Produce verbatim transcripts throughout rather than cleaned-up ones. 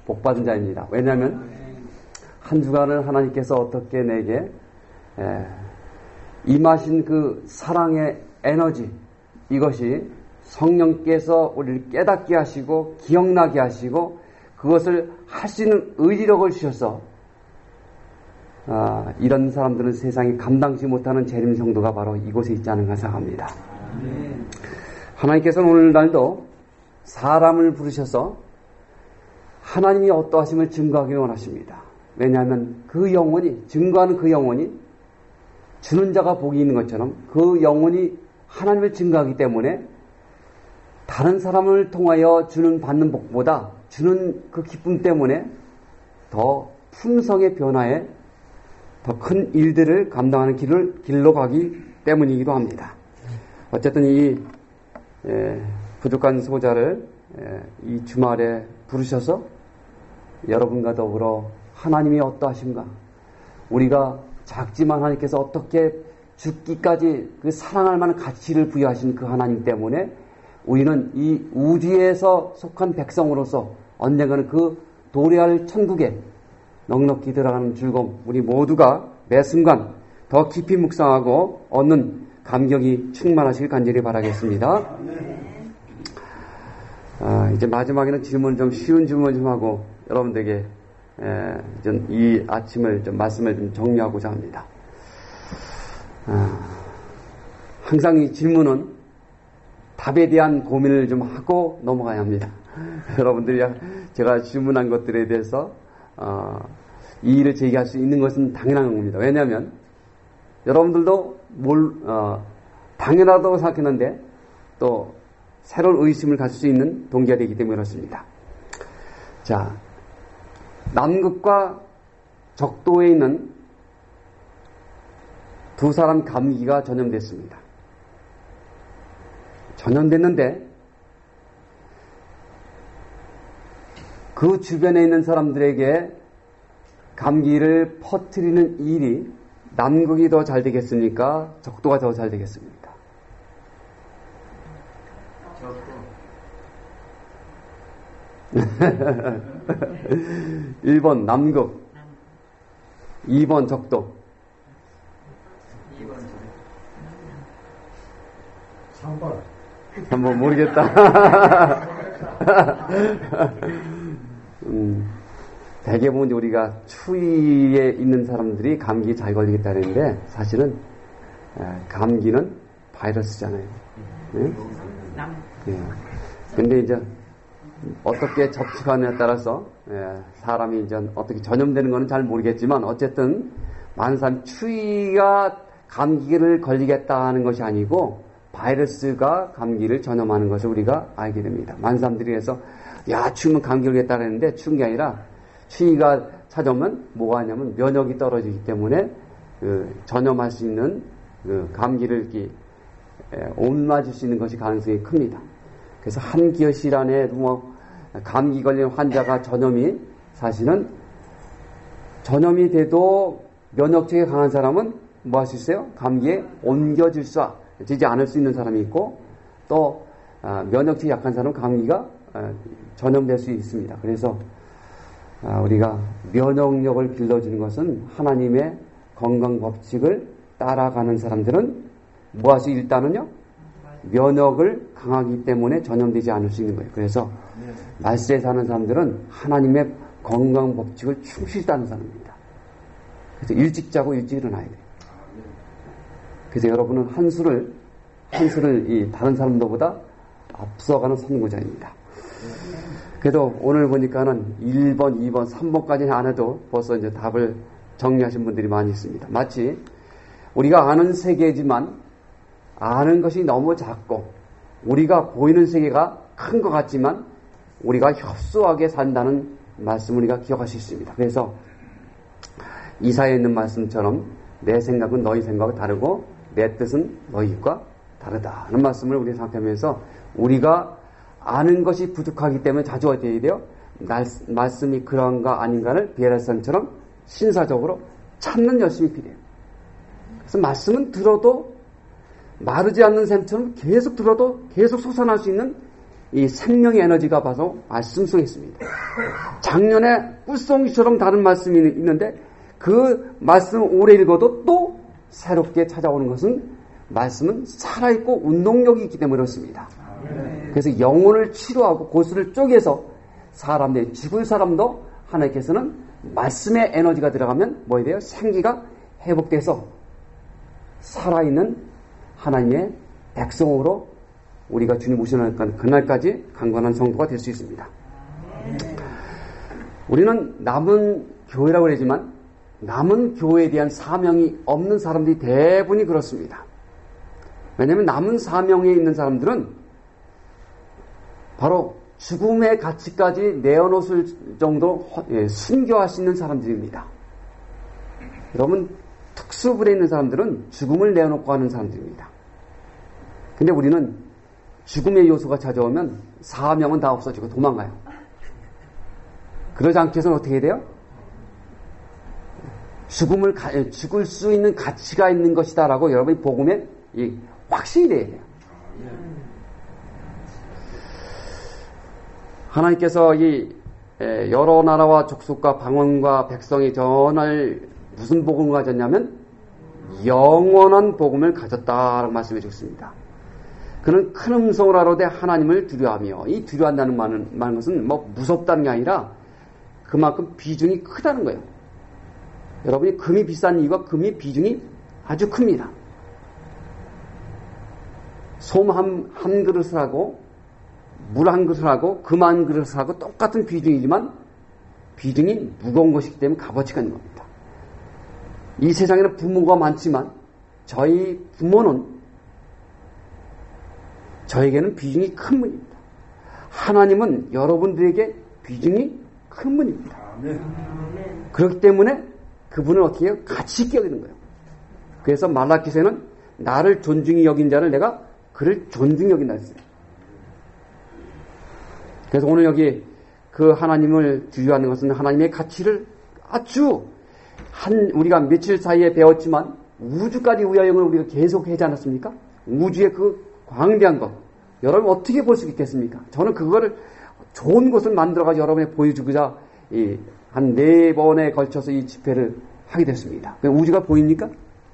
복받은 자입니다. 왜냐하면 한 주간을 하나님께서 어떻게 내게 에, 임하신 그 사랑의 에너지, 이것이 성령께서 우리를 깨닫게 하시고 기억나게 하시고 그것을 할 수 있는 의지력을 주셔서 아, 이런 사람들은 세상이 감당치 못하는 재림 성도가 바로 이곳에 있지 않은가 생각합니다. 음. 하나님께서는 오늘날도 사람을 부르셔서 하나님이 어떠하심을 증거하기 원하십니다. 왜냐하면 그 영혼이, 증거하는 그 영혼이 주는 자가 복이 있는 것처럼 그 영혼이 하나님을 증거하기 때문에 다른 사람을 통하여 주는 받는 복보다 주는 그 기쁨 때문에 더 품성의 변화에 더 큰 일들을 감당하는 길을, 길로 가기 때문이기도 합니다. 어쨌든 이 에, 부족한 소자를 에, 이 주말에 부르셔서 여러분과 더불어 하나님이 어떠하신가, 우리가 작지만 하나님께서 어떻게 죽기까지 그 사랑할 만한 가치를 부여하신 그 하나님 때문에 우리는 이 우주에서 속한 백성으로서 언젠가는 그 도래할 천국에 넉넉히 들어가는 즐거움, 우리 모두가 매 순간 더 깊이 묵상하고 얻는 감격이 충만하시길 간절히 바라겠습니다. 아, 이제 마지막에는 질문 좀 쉬운 질문 좀 하고 여러분들에게 에, 좀 이 아침을 좀 말씀을 좀 정리하고자 합니다. 아, 항상 이 질문은 답에 대한 고민을 좀 하고 넘어가야 합니다. 여러분들이 제가 질문한 것들에 대해서 어, 이의를 제기할 수 있는 것은 당연한 겁니다. 왜냐하면 여러분들도 뭘 어, 당연하다고 생각했는데 또 새로운 의심을 가질 수 있는 동기가 되기 때문에 그렇습니다. 자, 남극과 적도에 있는 두 사람 감기가 전염됐습니다. 전염됐는데 그 주변에 있는 사람들에게 감기를 퍼뜨리는 일이 남극이 더 잘 되겠습니까? 적도가 더 잘 되겠습니까? 일 번 남극, 이 번 적도. 삼 번. 삼 번 모르겠다. 음, 대개 보면 우리가 추위에 있는 사람들이 감기 잘 걸리겠다는데 사실은 감기는 바이러스잖아요. 네? 네. 근데 이제 어떻게 접촉하느냐에 따라서 사람이 이제 어떻게 전염되는 것은 잘 모르겠지만 어쨌든 많은 사람 추위가 감기를 걸리겠다 하는 것이 아니고 바이러스가 감기를 전염하는 것을 우리가 알게 됩니다. 많은 사람들이 해서 야 추우면 감기 걸리겠다 그랬는데 추운 게 아니라 추위가 찾아오면 뭐가 하냐면 면역이 떨어지기 때문에 그 전염할 수 있는 그 감기를 이렇게 옮아줄 수 있는 것이 가능성이 큽니다. 그래서 한 기어실 안에 뭐 감기 걸린 환자가 전염이 사실은 전염이 돼도 면역력이 강한 사람은 뭐 할 수 있어요? 감기에 옮겨질 수 지지 않을 수 있는 사람이 있고 또 면역력이 약한 사람은 감기가 전염될 수 있습니다. 그래서 우리가 면역력을 길러주는 것은 하나님의 건강 법칙을 따라가는 사람들은 무엇이 일단은요 면역을 강하기 때문에 전염되지 않을 수 있는 거예요. 그래서 말세에 사는 사람들은 하나님의 건강 법칙을 충실히 따르는 사람입니다. 그래서 일찍 자고 일찍 일어나야 돼요. 그래서 여러분은 한 수를 한 수를 이 다른 사람들보다 앞서가는 선구자입니다. 그래도 오늘 보니까는 일 번, 이 번, 삼 번까지는 안 해도 벌써 이제 답을 정리하신 분들이 많이 있습니다. 마치 우리가 아는 세계지만 아는 것이 너무 작고 우리가 보이는 세계가 큰 것 같지만 우리가 협소하게 산다는 말씀을 우리가 기억할 수 있습니다. 그래서 이사야에 있는 말씀처럼 내 생각은 너희 생각과 다르고 내 뜻은 너희과 다르다는 말씀을 우리가 생각하면서 우리가 아는 것이 부족하기 때문에 자주 어떻게 해야 돼요? 말, 말씀이 그런가 아닌가를 비엘살처럼 신사적으로 찾는 열심이 필요해요. 그래서 말씀은 들어도 마르지 않는 샘처럼 계속 들어도 계속 솟아날 수 있는 이 생명의 에너지가 바로 말씀 속에 있습니다. 작년에 꿀송이처럼 다른 말씀이 있는데 그 말씀을 오래 읽어도 또 새롭게 찾아오는 것은 말씀은 살아있고 운동력이 있기 때문에 그렇습니다. 그래서 영혼을 치료하고 고수를 쪼개서 사람들이 죽을 사람도 하나님께서는 말씀의 에너지가 들어가면 뭐에 돼요? 생기가 회복돼서 살아있는 하나님의 백성으로 우리가 주님 오시는 그날까지 강건한 성도가 될 수 있습니다. 우리는 남은 교회라고 그러지만 남은 교회에 대한 사명이 없는 사람들이 대부분이 그렇습니다. 왜냐하면 남은 사명에 있는 사람들은 바로 죽음의 가치까지 내어놓을 정도로 순교할 수 있는 사람들입니다. 여러분, 특수불에 있는 사람들은 죽음을 내어놓고 하는 사람들입니다. 근데 우리는 죽음의 요소가 찾아오면 사명은 다 없어지고 도망가요. 그러지 않기 위해서는 어떻게 해야 돼요? 죽음을, 가, 죽을 수 있는 가치가 있는 것이다 라고 여러분이 복음에 이 확신이 돼야 돼요. 하나님께서 이 여러 나라와 족속과 방언과 백성이 전할 무슨 복음을 가졌냐면 영원한 복음을 가졌다라고 말씀해 주셨습니다. 그는 큰 음성으로 하로되 하나님을 두려워하며, 이 두려워한다는 말은, 말은 것은 뭐 무섭다는 게 아니라 그만큼 비중이 크다는 거예요. 여러분이 금이 비싼 이유가 금이 비중이 아주 큽니다. 솜 한, 한 그릇을 하고 물 한 그릇을 하고 금 한 그릇을 하고 똑같은 비중이지만 비중이 무거운 것이기 때문에 값어치가 있는 겁니다. 이 세상에는 부모가 많지만 저희 부모는 저에게는 비중이 큰 분입니다. 하나님은 여러분들에게 비중이 큰 분입니다. 그렇기 때문에 그분을 어떻게 해요? 가치 있게 여기는 거예요. 그래서 말라기서는 나를 존중히 여긴 자를 내가 그를 존중히 여긴다 했어요. 그래서 오늘 여기 그 하나님을 두려워하는 것은 하나님의 가치를 아주 한 우리가 며칠 사이에 배웠지만 우주까지 우야영을 우리가 계속 하지 않았습니까? 우주의 그 광대한 것 여러분 어떻게 볼 수 있겠습니까? 저는 그거를 좋은 것을 만들어가지고 여러분에 보여주고자 한 네 번에 걸쳐서 이 집회를 하게 됐습니다. 우주가 보입니까?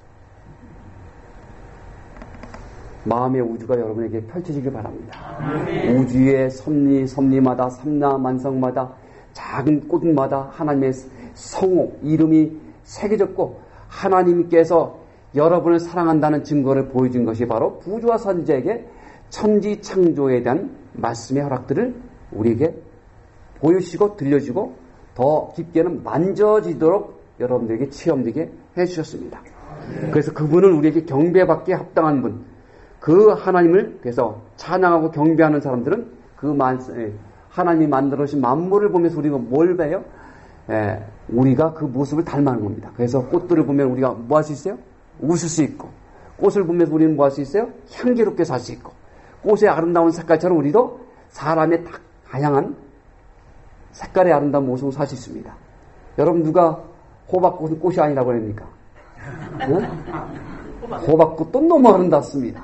마음의 우주가 여러분에게 펼쳐지길 바랍니다. 네. 우주의 섭리, 섭리마다 삼라만성마다 작은 꽃마다 하나님의 성호, 이름이 새겨졌고 하나님께서 여러분을 사랑한다는 증거를 보여준 것이 바로 부조와 선지자에게 천지 창조에 대한 말씀의 허락들을 우리에게 보여주시고 들려주고 더 깊게는 만져지도록 여러분들에게 체험되게 해주셨습니다. 네. 그래서 그분은 우리에게 경배받기에 합당한 분, 그 하나님을 그래서 찬양하고 경배하는 사람들은 그 만, 하나님이 만들어주신 만물을 보면서 우리가 뭘 봐요? 에, 우리가 그 모습을 닮아가는 겁니다. 그래서 꽃들을 보면 우리가 뭐 할 수 있어요? 웃을 수 있고, 꽃을 보면서 우리는 뭐 할 수 있어요? 향기롭게 살 수 있고, 꽃의 아름다운 색깔처럼 우리도 사람의 딱 다양한 색깔의 아름다운 모습을 살 수 있습니다. 여러분 누가 호박꽃은 꽃이 아니라고 합니까? 네? 호박꽃도 너무 아름답습니다.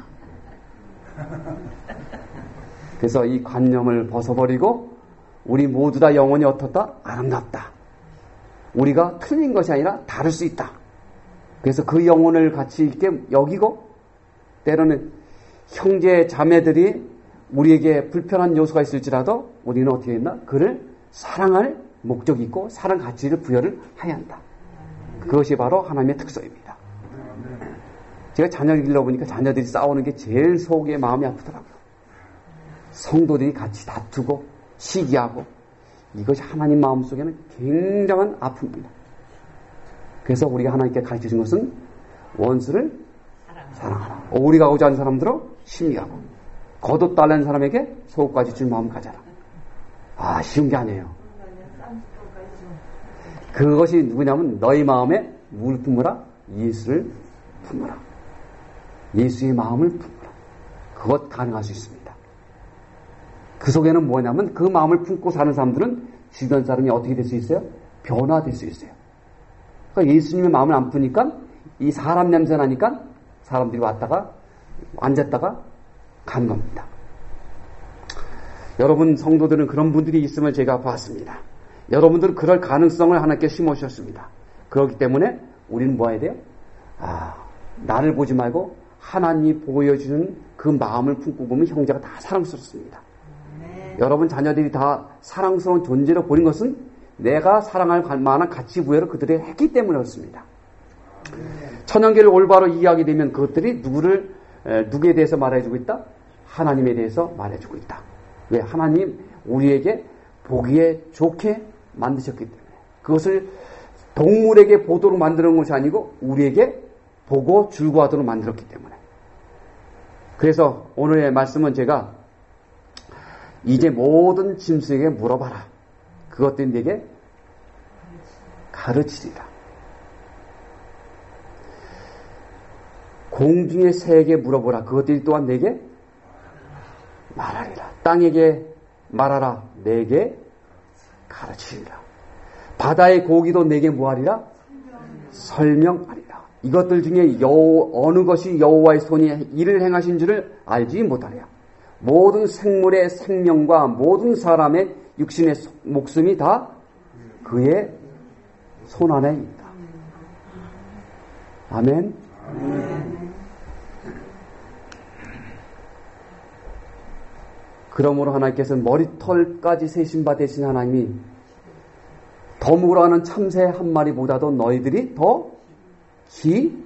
그래서 이 관념을 벗어버리고 우리 모두 다 영혼이 어떻다? 아름답다. 우리가 틀린 것이 아니라 다를 수 있다. 그래서 그 영혼을 가치 있게 여기고 때로는 형제 자매들이 우리에게 불편한 요소가 있을지라도 우리는 어떻게 했나? 그를 사랑할 목적이 있고 사랑 가치를 부여를 해야 한다. 그것이 바로 하나님의 특성입니다. 제가 자녀를 길러보니까 자녀들이 싸우는 게 제일 속에 마음이 아프더라고요. 성도들이 같이 다투고 시기하고 이것이 하나님 마음속에는 굉장한 아픔입니다. 그래서 우리가 하나님께 가르쳐준 것은 원수를 사랑하라. 오리 가고자 하는 사람들은 심리하고 겉옷달라는 사람에게 속옷까지 줄 마음 가져라. 아, 쉬운 게 아니에요. 그것이 누구냐면 너희 마음에 뭘 품으라? 예수를 품으라. 예수의 마음을 품으라. 그것 가능할 수 있습니다. 그 속에는 뭐냐면 그 마음을 품고 사는 사람들은 주변 사람이 어떻게 될 수 있어요? 변화될 수 있어요. 그러니까 예수님의 마음을 안 푸니까 이 사람 냄새 나니까 사람들이 왔다가 앉았다가 간 겁니다. 여러분 성도들은 그런 분들이 있음을 제가 봤습니다. 여러분들은 그럴 가능성을 하나님께 심어주셨습니다. 그렇기 때문에 우리는 뭐 해야 돼요? 아, 나를 보지 말고 하나님이 보여주는 그 마음을 품고 보면 형제가 다 사랑스럽습니다. 네. 여러분 자녀들이 다 사랑스러운 존재로 보는 것은 내가 사랑할 만한 가치 부여를 그들이 했기 때문에 그렇습니다. 네. 천연계를 올바로 이해하게 되면 그것들이 누구를 에, 누구에 대해서 말해주고 있다? 하나님에 대해서 말해주고 있다. 왜? 하나님 우리에게 보기에 좋게 만드셨기 때문에. 그것을 동물에게 보도록 만드는 것이 아니고 우리에게 보고 즐거워하도록 만들었기 때문에. 그래서 오늘의 말씀은 제가 이제 모든 짐승에게 물어봐라. 그것들이 내게 가르치리라. 공중의 새에게 물어보라. 그것들이 또한 내게 말하리라. 땅에게 말하라. 내게 가르치리라. 바다의 고기도 내게 뭐하리라? 설명하리라. 이것들 중에 여호, 어느 것이 여호와의 손이 이를 행하신 줄을 알지 못하랴. 모든 생물의 생명과 모든 사람의 육신의 목숨이 다 그의 손 안에 있다. 아멘. 아멘. 그러므로 하나님께서는 머리털까지 세신 바 되신 하나님이 덤으로 하는 참새 한 마리보다도 너희들이 더 기,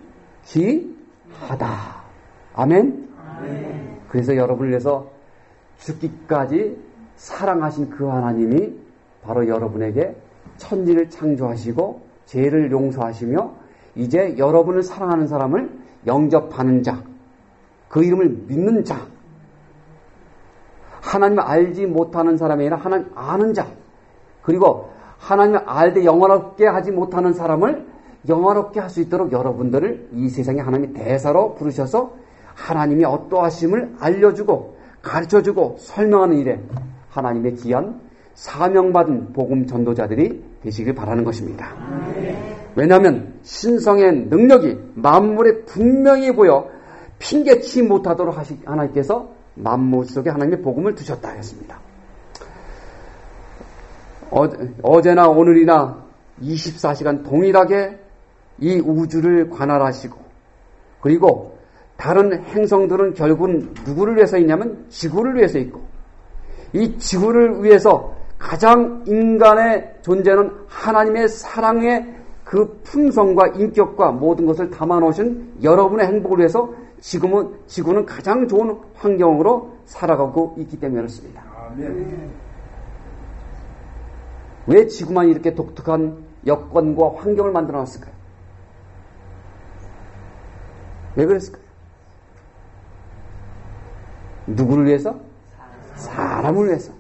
기하다. 아멘? 아멘. 그래서 여러분을 위해서 죽기까지 사랑하신 그 하나님이 바로 여러분에게 천지를 창조하시고 죄를 용서하시며 이제 여러분을 사랑하는 사람을 영접하는 자, 그 이름을 믿는 자, 하나님을 알지 못하는 사람이 아니라 하나님 아는 자, 그리고 하나님을 알되 영원롭게 하지 못하는 사람을 영원롭게 할 수 있도록 여러분들을 이 세상에 하나님의 대사로 부르셔서 하나님이 어떠하심을 알려주고 가르쳐주고 설명하는 일에 하나님의 귀한 사명받은 복음 전도자들이 되시길 바라는 것입니다. 왜냐하면 신성의 능력이 만물에 분명히 보여 핑계치 못하도록 하시, 하나님께서 만물 속에 하나님의 복음을 두셨다 했습니다. 어제, 어제나 오늘이나 이십사 시간 동일하게 이 우주를 관할하시고 그리고 다른 행성들은 결국은 누구를 위해서 있냐면 지구를 위해서 있고 이 지구를 위해서 가장 인간의 존재는 하나님의 사랑의 그 품성과 인격과 모든 것을 담아놓으신 여러분의 행복을 위해서 지금은, 지구는 가장 좋은 환경으로 살아가고 있기 때문에 그렇습니다. 아멘. 왜 지구만 이렇게 독특한 여건과 환경을 만들어 놨을까요? 왜 그랬을까요? 누구를 위해서? 사람을 위해서.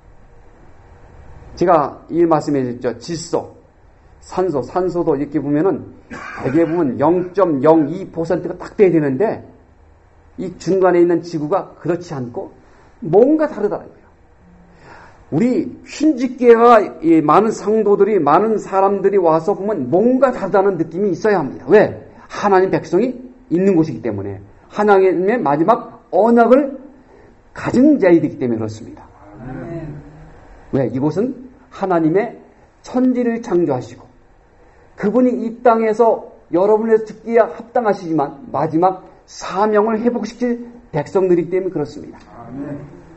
제가 이 말씀해 주셨죠. 질소, 산소, 산소도 이렇게 보면은 대개 보면 영 점 영이 퍼센트가 딱 돼야 되는데 이 중간에 있는 지구가 그렇지 않고 뭔가 다르더라고요. 우리 흰집계가 많은 상도들이 많은 사람들이 와서 보면 뭔가 다르다는 느낌이 있어야 합니다. 왜? 하나님 백성이 있는 곳이기 때문에 하나님의 마지막 언약을 가진 자이기 때문에 그렇습니다. 아멘. 왜? 이곳은 하나님의 천지를 창조하시고 그분이 이 땅에서 여러분에서 듣기에 합당하시지만 마지막 사명을 회복시킬 백성들이기 때문에 그렇습니다. 아멘.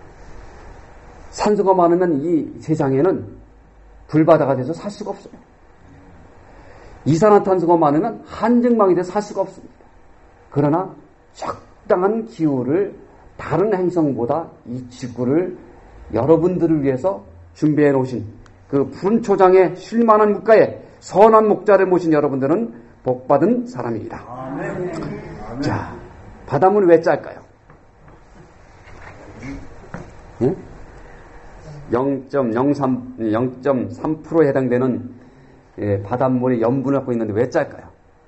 산소가 많으면 이 세상에는 불바다가 돼서 살 수가 없어요. 이산화탄소가 많으면 한증망이 돼서 살 수가 없습니다. 그러나 적당한 기후를 다른 행성보다 이 지구를 여러분들을 위해서 준비해 놓으신 그 푸른 초장에 쉴만한 물가에 선한 목자를 모신 여러분들은 복받은 사람입니다. 아멘. 자, 바닷물이 왜 짤까요? 응? 영 점 영삼, 영 점 삼 퍼센트에 해당되는 예, 바닷물이 염분을 갖고 있는데 왜 짤까요?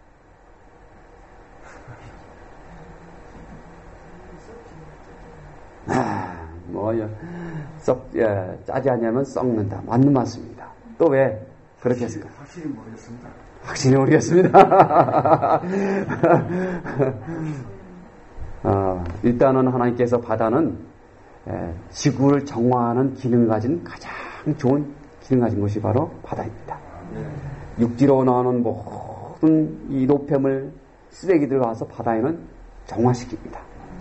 아, 뭐, 썩, 예, 짜지 않냐면 썩는다. 맞는 말씀입니다. 또 왜 그렇게 했을까요? 확실히 모르겠습니다. 확실히 모르겠습니다. 어, 일단은 하나님께서 바다는 에, 지구를 정화하는 기능을 가진 가장 좋은 기능을 가진 곳이 바로 바다입니다. 육지로 나오는 모든 이 노폐물, 쓰레기들 와서 바다에는 정화시킵니다.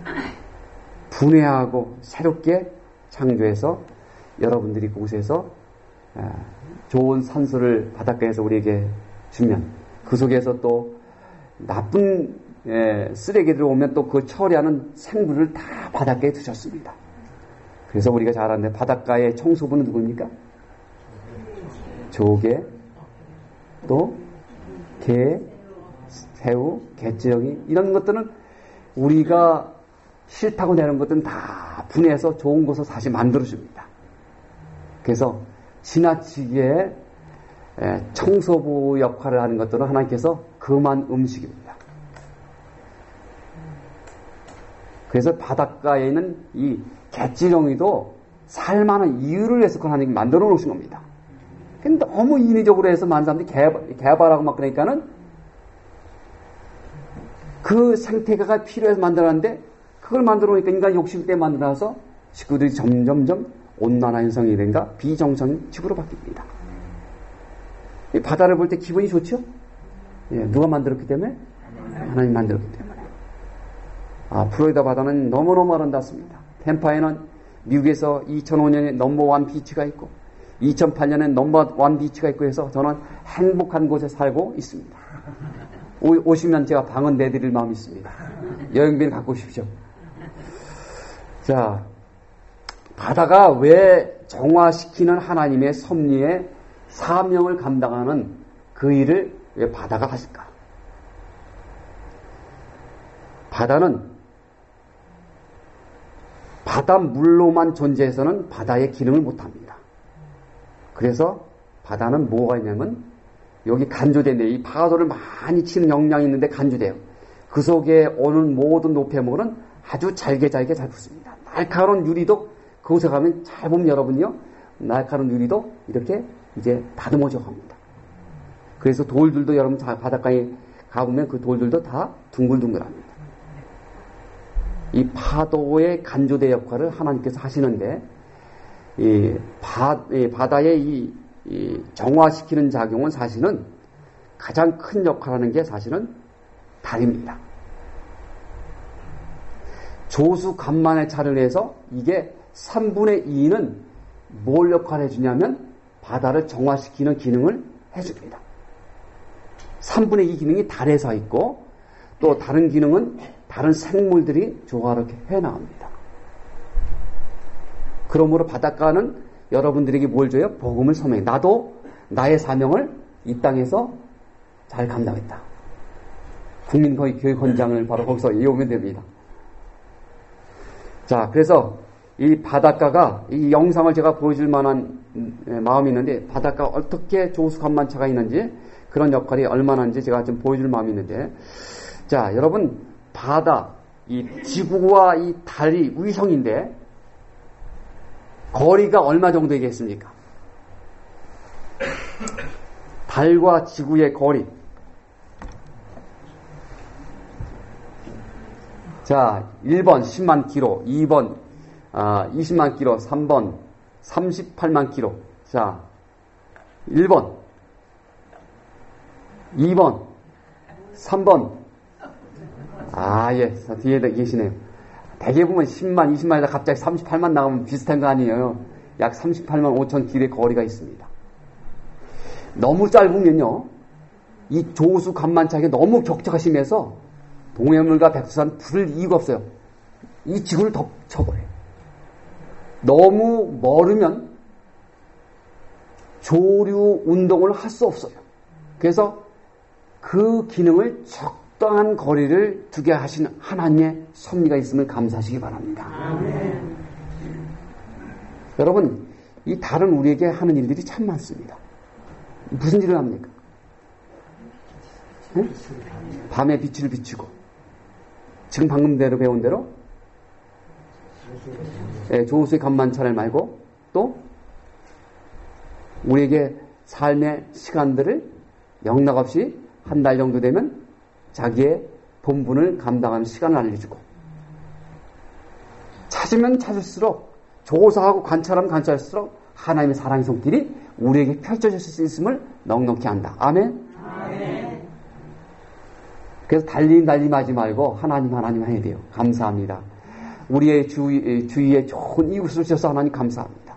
분해하고 새롭게 창조해서 여러분들이 그곳에서 좋은 산소를 바닷가에서 우리에게 주면 그 속에서 또 나쁜 쓰레기들 오면 또 그 처리하는 생물을 다 바닷가에 두셨습니다. 그래서 우리가 잘 아는데 바닷가의 청소부는 누굽니까? 조개, 또 게, 새우, 개찌렁이 이런 것들은 우리가 싫다고 내는 것들은 다 분해해서 좋은 곳을 다시 만들어줍니다. 그래서 지나치게 청소부 역할을 하는 것들은 하나님께서 금한 음식입니다. 그래서 바닷가에 있는 이 개찌렁이도 살만한 이유를 위해서 하나님이 만들어 놓으신 겁니다. 근데 너무 인위적으로 해서 많은 사람들이 개발, 개발하고 막 그러니까는 그 생태계가 필요해서 만들었는데 그걸 만들어 놓으니까 인간 욕심 때문에 만들어서 식구들이 점점점 온난화 현상이 된가 비정상 지구로 바뀝니다. 이 바다를 볼 때 기분이 좋죠? 예, 누가 만들었기 때문에? 하나님 만들었기 때문에. 아, 플로리다 바다는 너무너무 아름답습니다. 템파에는 미국에서 이천오 년에 넘버원 비치가 있고 이천팔 년에 넘버원 비치가 있고 해서 저는 행복한 곳에 살고 있습니다. 오, 오시면 제가 방은 내드릴 마음이 있습니다. 여행비를 갖고 오십시오. 자, 바다가 왜 정화시키는 하나님의 섭리의 사명을 감당하는 그 일을 왜 바다가 하실까? 바다는 바닷물로만 존재해서는 바다의 기능을 못합니다. 그래서 바다는 뭐가 있냐면 여기 간조대인데 이 파도를 많이 치는 역량이 있는데 간조돼요. 그 속에 오는 모든 노폐물은 아주 잘게 잘게 잘 붙습니다. 날카로운 유리도 그곳에 가면 잘 보면 여러분요 날카로운 유리도 이렇게 이제 다듬어져 갑니다. 그래서 돌들도 여러분 바닷가에 가보면 그 돌들도 다 둥글둥글합니다. 이 파도의 간조대 역할을 하나님께서 하시는데 이, 바, 이 바다의 이, 이 정화시키는 작용은 사실은 가장 큰 역할을 하는 게 사실은 달입니다. 조수 간만의 차를 해서 이게 삼분의 이는 뭘 역할을 해주냐면 바다를 정화시키는 기능을 해줍니다. 삼분의 이 기능이 달에서 있고 또 다른 기능은 다른 생물들이 조화롭게 해나갑니다. 그러므로 바닷가는 여러분들에게 뭘 줘요? 복음을 선명해. 나도 나의 사명을 이 땅에서 잘 감당했다. 국민교육헌장을 바로 거기서 이어오면 됩니다. 자, 그래서 이 바닷가가 이 영상을 제가 보여줄 만한 마음이 있는데 바닷가가 어떻게 조수간만차가 있는지 그런 역할이 얼마나 있는지 제가 좀 보여줄 마음이 있는데 자, 여러분 바다, 이 지구와 이 달이 위성인데 거리가 얼마 정도 되겠습니까? 달과 지구의 거리. 자, 일 번 십만 킬로, 이 번 아, 이십만 킬로, 삼 번 삼십팔만 킬로. 자, 일 번, 이 번, 삼 번. 아, 예, 뒤에 계시네요. 대개 보면 십만, 이십만에다 갑자기 삼십팔만 나오면 비슷한 거 아니에요. 약 삼십팔만 오천 킬로의 거리가 있습니다. 너무 짧으면요, 이 조수 간만차가 너무 격차가 심해서 동해물과 백두산 부를 이유가 없어요. 이 지구를 덮쳐버려요. 너무 멀으면 조류 운동을 할 수 없어요. 그래서 그 기능을 적당한 거리를 두게 하시는 하나님의 섭리가 있음을 감사하시기 바랍니다. 아멘. 여러분, 이 달은 우리에게 하는 일들이 참 많습니다. 무슨 일을 합니까? 네? 밤에 빛을 비추고 지금 방금 대로 배운 대로 네, 조수의 간만차를 말고 또 우리에게 삶의 시간들을 영락없이 한 달 정도 되면 자기의 본분을 감당하는 시간을 알려주고 찾으면 찾을수록 조사하고 관찰하면 관찰할수록 하나님의 사랑의 손길이 우리에게 펼쳐질 수 있음을 넉넉히 안다. 아멘? 아멘. 그래서 달림 달림하지 말고 하나님 하나님 해야 돼요. 감사합니다. 우리의 주위, 주위에 좋은 이웃을 주셔서 하나님 감사합니다.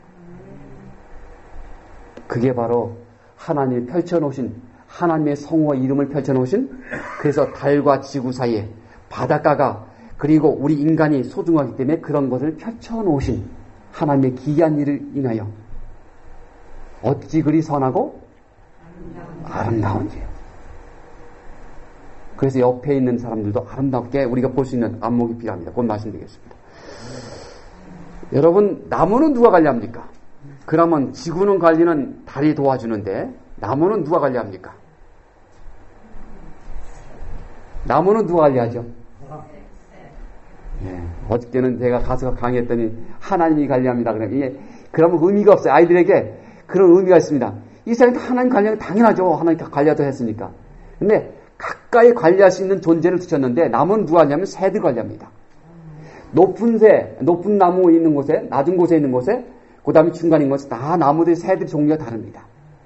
그게 바로 하나님이 펼쳐놓으신 하나님의 성호와 이름을 펼쳐놓으신 그래서 달과 지구 사이에 바닷가가 그리고 우리 인간이 소중하기 때문에 그런 것을 펼쳐놓으신 하나님의 기이한 일을 인하여 어찌 그리 선하고 아름다운지요. 그래서 옆에 있는 사람들도 아름답게 우리가 볼 수 있는 안목이 필요합니다. 곧 말씀드리겠습니다. 여러분, 나무는 누가 관리합니까? 그러면 지구는 관리는 달이 도와주는데 나무는 누가 관리합니까? 나무는 누가 관리하죠? 네, 어저께는 제가 가서 강의했더니 하나님이 관리합니다. 그러면 이게 그러면 의미가 없어요. 아이들에게 그런 의미가 있습니다. 이 세상에 하나님 관리하면 당연하죠. 하나님 관리하도 했으니까. 근데 가까이 관리할 수 있는 존재를 두셨는데 나무는 누가 관리하면 새들 관리합니다. 높은 새, 높은 나무 있는 곳에, 낮은 곳에 있는 곳에, 그 다음에 중간인 곳에 다 나무들이 새들 종류가 다릅니다.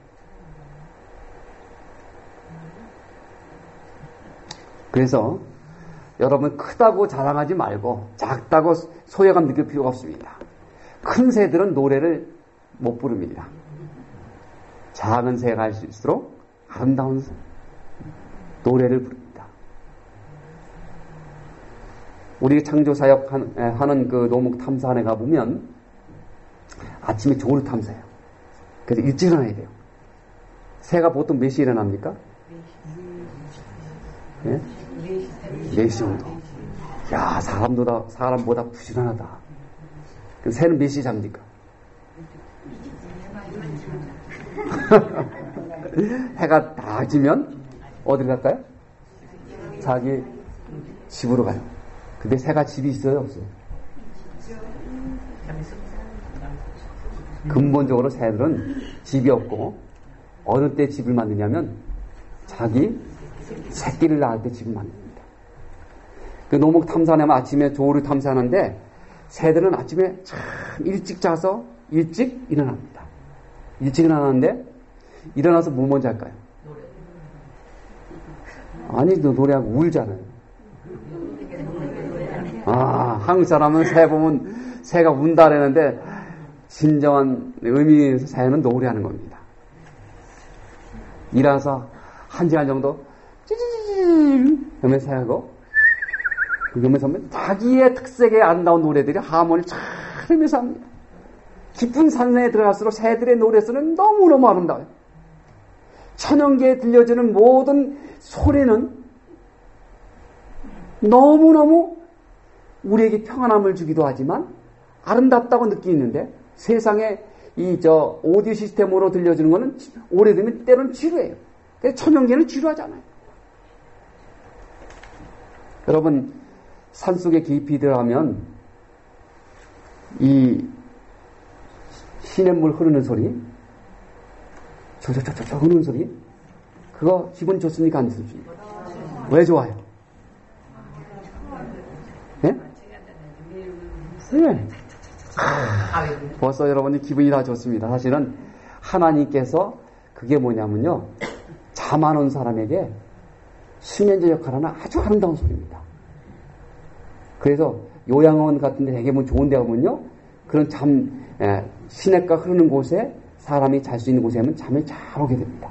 그래서 여러분 크다고 자랑하지 말고 작다고 소외감 느낄 필요가 없습니다. 큰 새들은 노래를 못 부릅니다. 작은 새가 할수록 아름다운 노래를 부릅니다. 우리 창조사역 하는 그 노목 탐사원에 가보면 아침에 조를 탐사해요. 그래서 일찍 일어나야 돼요. 새가 보통 몇 시에 일어납니까? 네? 네 시 정도. 야, 사람보다, 사람보다 부지런하다. 그럼 새는 몇 시에 잡니까? 해가 다 지면 어디 갈까요? 자기 집으로 가요. 근데 새가 집이 있어요, 없어요? 근본적으로 새들은 집이 없고 어느 때 집을 만드냐면 자기 새끼를 낳을 때 집을 만듭니다. 그 노목 탐사하면 아침에 조를 탐사하는데 새들은 아침에 참 일찍 자서 일찍 일어납니다. 일찍 일어나는데 일어나서 뭐 먼저 할까요? 아니, 노래하고 울잖아요. 아, 한국 사람은 새 보면 새가 운다 그러는데 진정한 의미에서 새는 노래하는 겁니다. 일어나서 한 시간 정도 찌찌찌 하면서 새하고 그러면서 자기의 특색의 아름다운 노래들이 하모니를 잘 흐르면서 합니다. 깊은 산내에 들어갈수록 새들의 노래소리는 너무너무 아름다워요. 천연계에 들려주는 모든 소리는 너무너무 우리에게 평안함을 주기도 하지만 아름답다고 느끼는데 세상에 이 저 오디오 시스템으로 들려주는 거는 오래되면 때로는 지루해요. 천연계는 지루하잖아요. 여러분 산속에 깊이 들어가면 이 시냇물 흐르는 소리, 저저저저 흐르는 소리, 그거 기분 좋습니까? 안 좋습니까? 왜 좋아요? 예? 네. 아, 벌써 여러분이 기분이 다 좋습니다. 사실은 하나님께서 그게 뭐냐면요, 잠 안 온 사람에게 수면제 역할하는 아주 아름다운 소리입니다. 그래서 요양원 같은 데 되게 뭐 좋은 데 가면요, 그런 잠, 에, 시냇가 흐르는 곳에 사람이 잘 수 있는 곳에 하면 잠이 잘 오게 됩니다.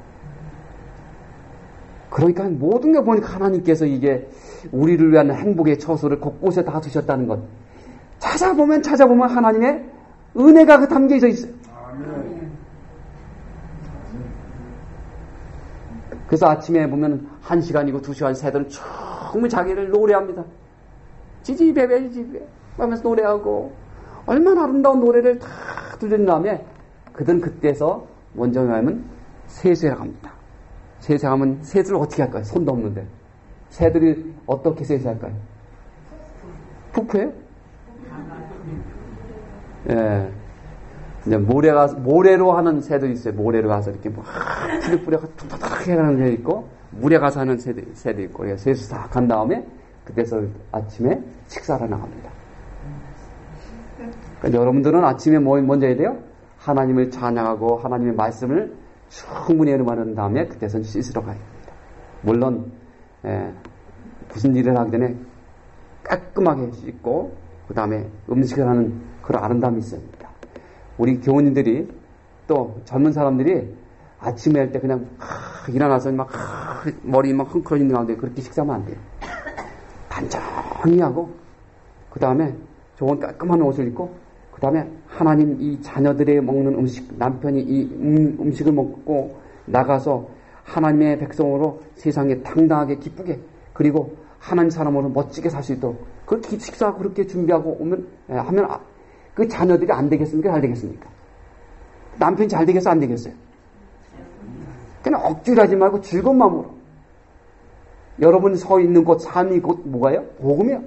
그러니까 모든 게 보니까 하나님께서 이게 우리를 위한 행복의 처소를 곳곳에 다 두셨다는 것. 찾아보면 찾아보면 하나님의 은혜가 그 담겨져 있어요. 그래서 아침에 보면 한 시간이고 두 시간 새들은 충분히 자기를 노래합니다. 지지배배 지지배 하면서 노래하고 얼마나 아름다운 노래를 다 들린 다음에 그들은 그때서 먼저 하면 세수해라 합니다. 세수하면 새들을 어떻게 할까요? 손도 없는데 새들이 어떻게 세수할까요? 푸푸해요? 예. 이제 모래 가서, 모래로 하는 새도 있어요. 모래로 가서 이렇게 뭐, 풀을 뿌려가 툭툭툭 해가는 새 있고, 물에 가서 하는 새도, 새도 있고, 세수 다 간 다음에, 그때서 아침에 식사를 나갑니다. 그러니까 여러분들은 아침에 뭐 먼저 해야 돼요? 하나님을 찬양하고 하나님의 말씀을 충분히 연음하는 다음에 그때선 씻으러 가야 됩니다. 물론 에, 무슨 일을 하기 전에 깔끔하게 씻고 그 다음에 음식을 하는 그런 아름다움이 있습니다. 우리 교우님들이 또 젊은 사람들이 아침에 할 때 그냥 하, 일어나서 막 하, 머리 막 흥크러지는 가운데 그렇게 식사하면 안 돼요. 단정히 하고 그 다음에 좋은 깔끔한 옷을 입고 그 다음에 하나님 이 자녀들이 먹는 음식, 남편이 이 음, 음식을 먹고 나가서 하나님의 백성으로 세상에 당당하게 기쁘게 그리고 하나님 사람으로 멋지게 살 수 있도록 그렇게 식사 그렇게 준비하고 오면 에, 하면 아, 그 자녀들이 안 되겠습니까? 잘 되겠습니까? 남편이 잘 되겠어? 안 되겠어요? 그냥 억지로 하지 말고 즐거운 마음으로 여러분 서 있는 곳 삶이 곧 뭐가요? 복음이요.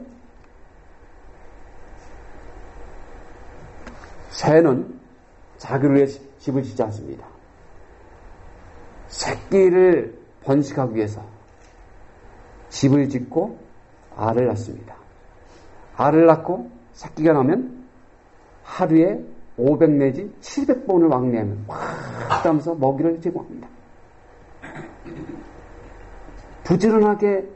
새는 자기를 위해 집을 짓지 않습니다. 새끼를 번식하기 위해서 집을 짓고 알을 낳습니다. 알을 낳고 새끼가 나면 하루에 오백 내지 칠백 번을 왕래하면 확 하면서 먹이를 제공합니다. 부지런하게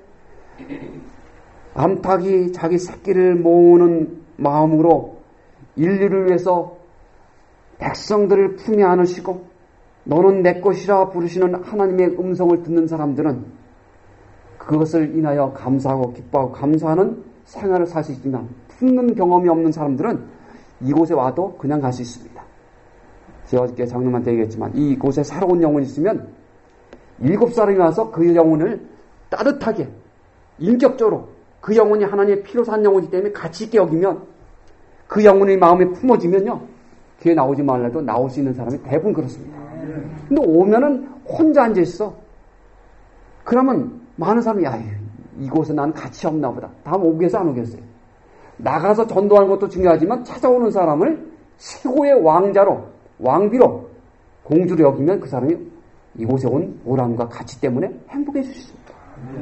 암탉이 자기 새끼를 모으는 마음으로 인류를 위해서 백성들을 품에 안으시고 너는 내 것이라 부르시는 하나님의 음성을 듣는 사람들은 그것을 인하여 감사하고 기뻐하고 감사하는 생활을 살 수 있지만 품는 경험이 없는 사람들은 이곳에 와도 그냥 갈 수 있습니다. 제가 어저께 장로님한테 얘기했지만 이곳에 새로운 영혼이 있으면 일곱 사람이 와서 그 영혼을 따뜻하게 인격적으로 그 영혼이 하나님의 피로 산 영혼이기 때문에 가치 있게 여기면 그 영혼의 마음에 품어지면요 교회 나오지 말라도 나올 수 있는 사람이 대부분 그렇습니다. 근데 오면은 혼자 앉아있어. 그러면 많은 사람이 야 이곳에 난 가치 없나 보다. 다음 오겠어 안 오겠어요? 나가서 전도하는 것도 중요하지만 찾아오는 사람을 최고의 왕자로 왕비로 공주로 여기면 그 사람이 이곳에 온 보람과 가치 때문에 행복해질 수 있습니다.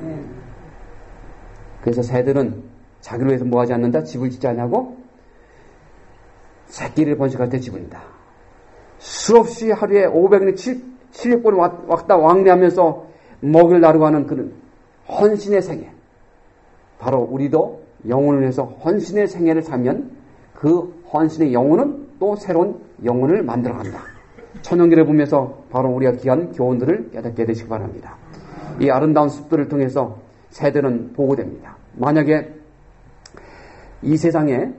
그래서 새들은 자기를 위해서 뭐하지 않는다? 집을 짓지 않냐고? 새끼를 번식할 때 집을 짓는다. 수없이 하루에 오백 년, 칠백 번 왔다 왕래하면서 먹이를 나르고 하는 그런 헌신의 생애. 바로 우리도 영혼을 위해서 헌신의 생애를 살면 그 헌신의 영혼은 또 새로운 영혼을 만들어간다. 천연기를 보면서 바로 우리가 귀한 교훈들을 깨닫게 되시기 바랍니다. 이 아름다운 숲들을 통해서 새들은 보호됩니다. 만약에 이 세상에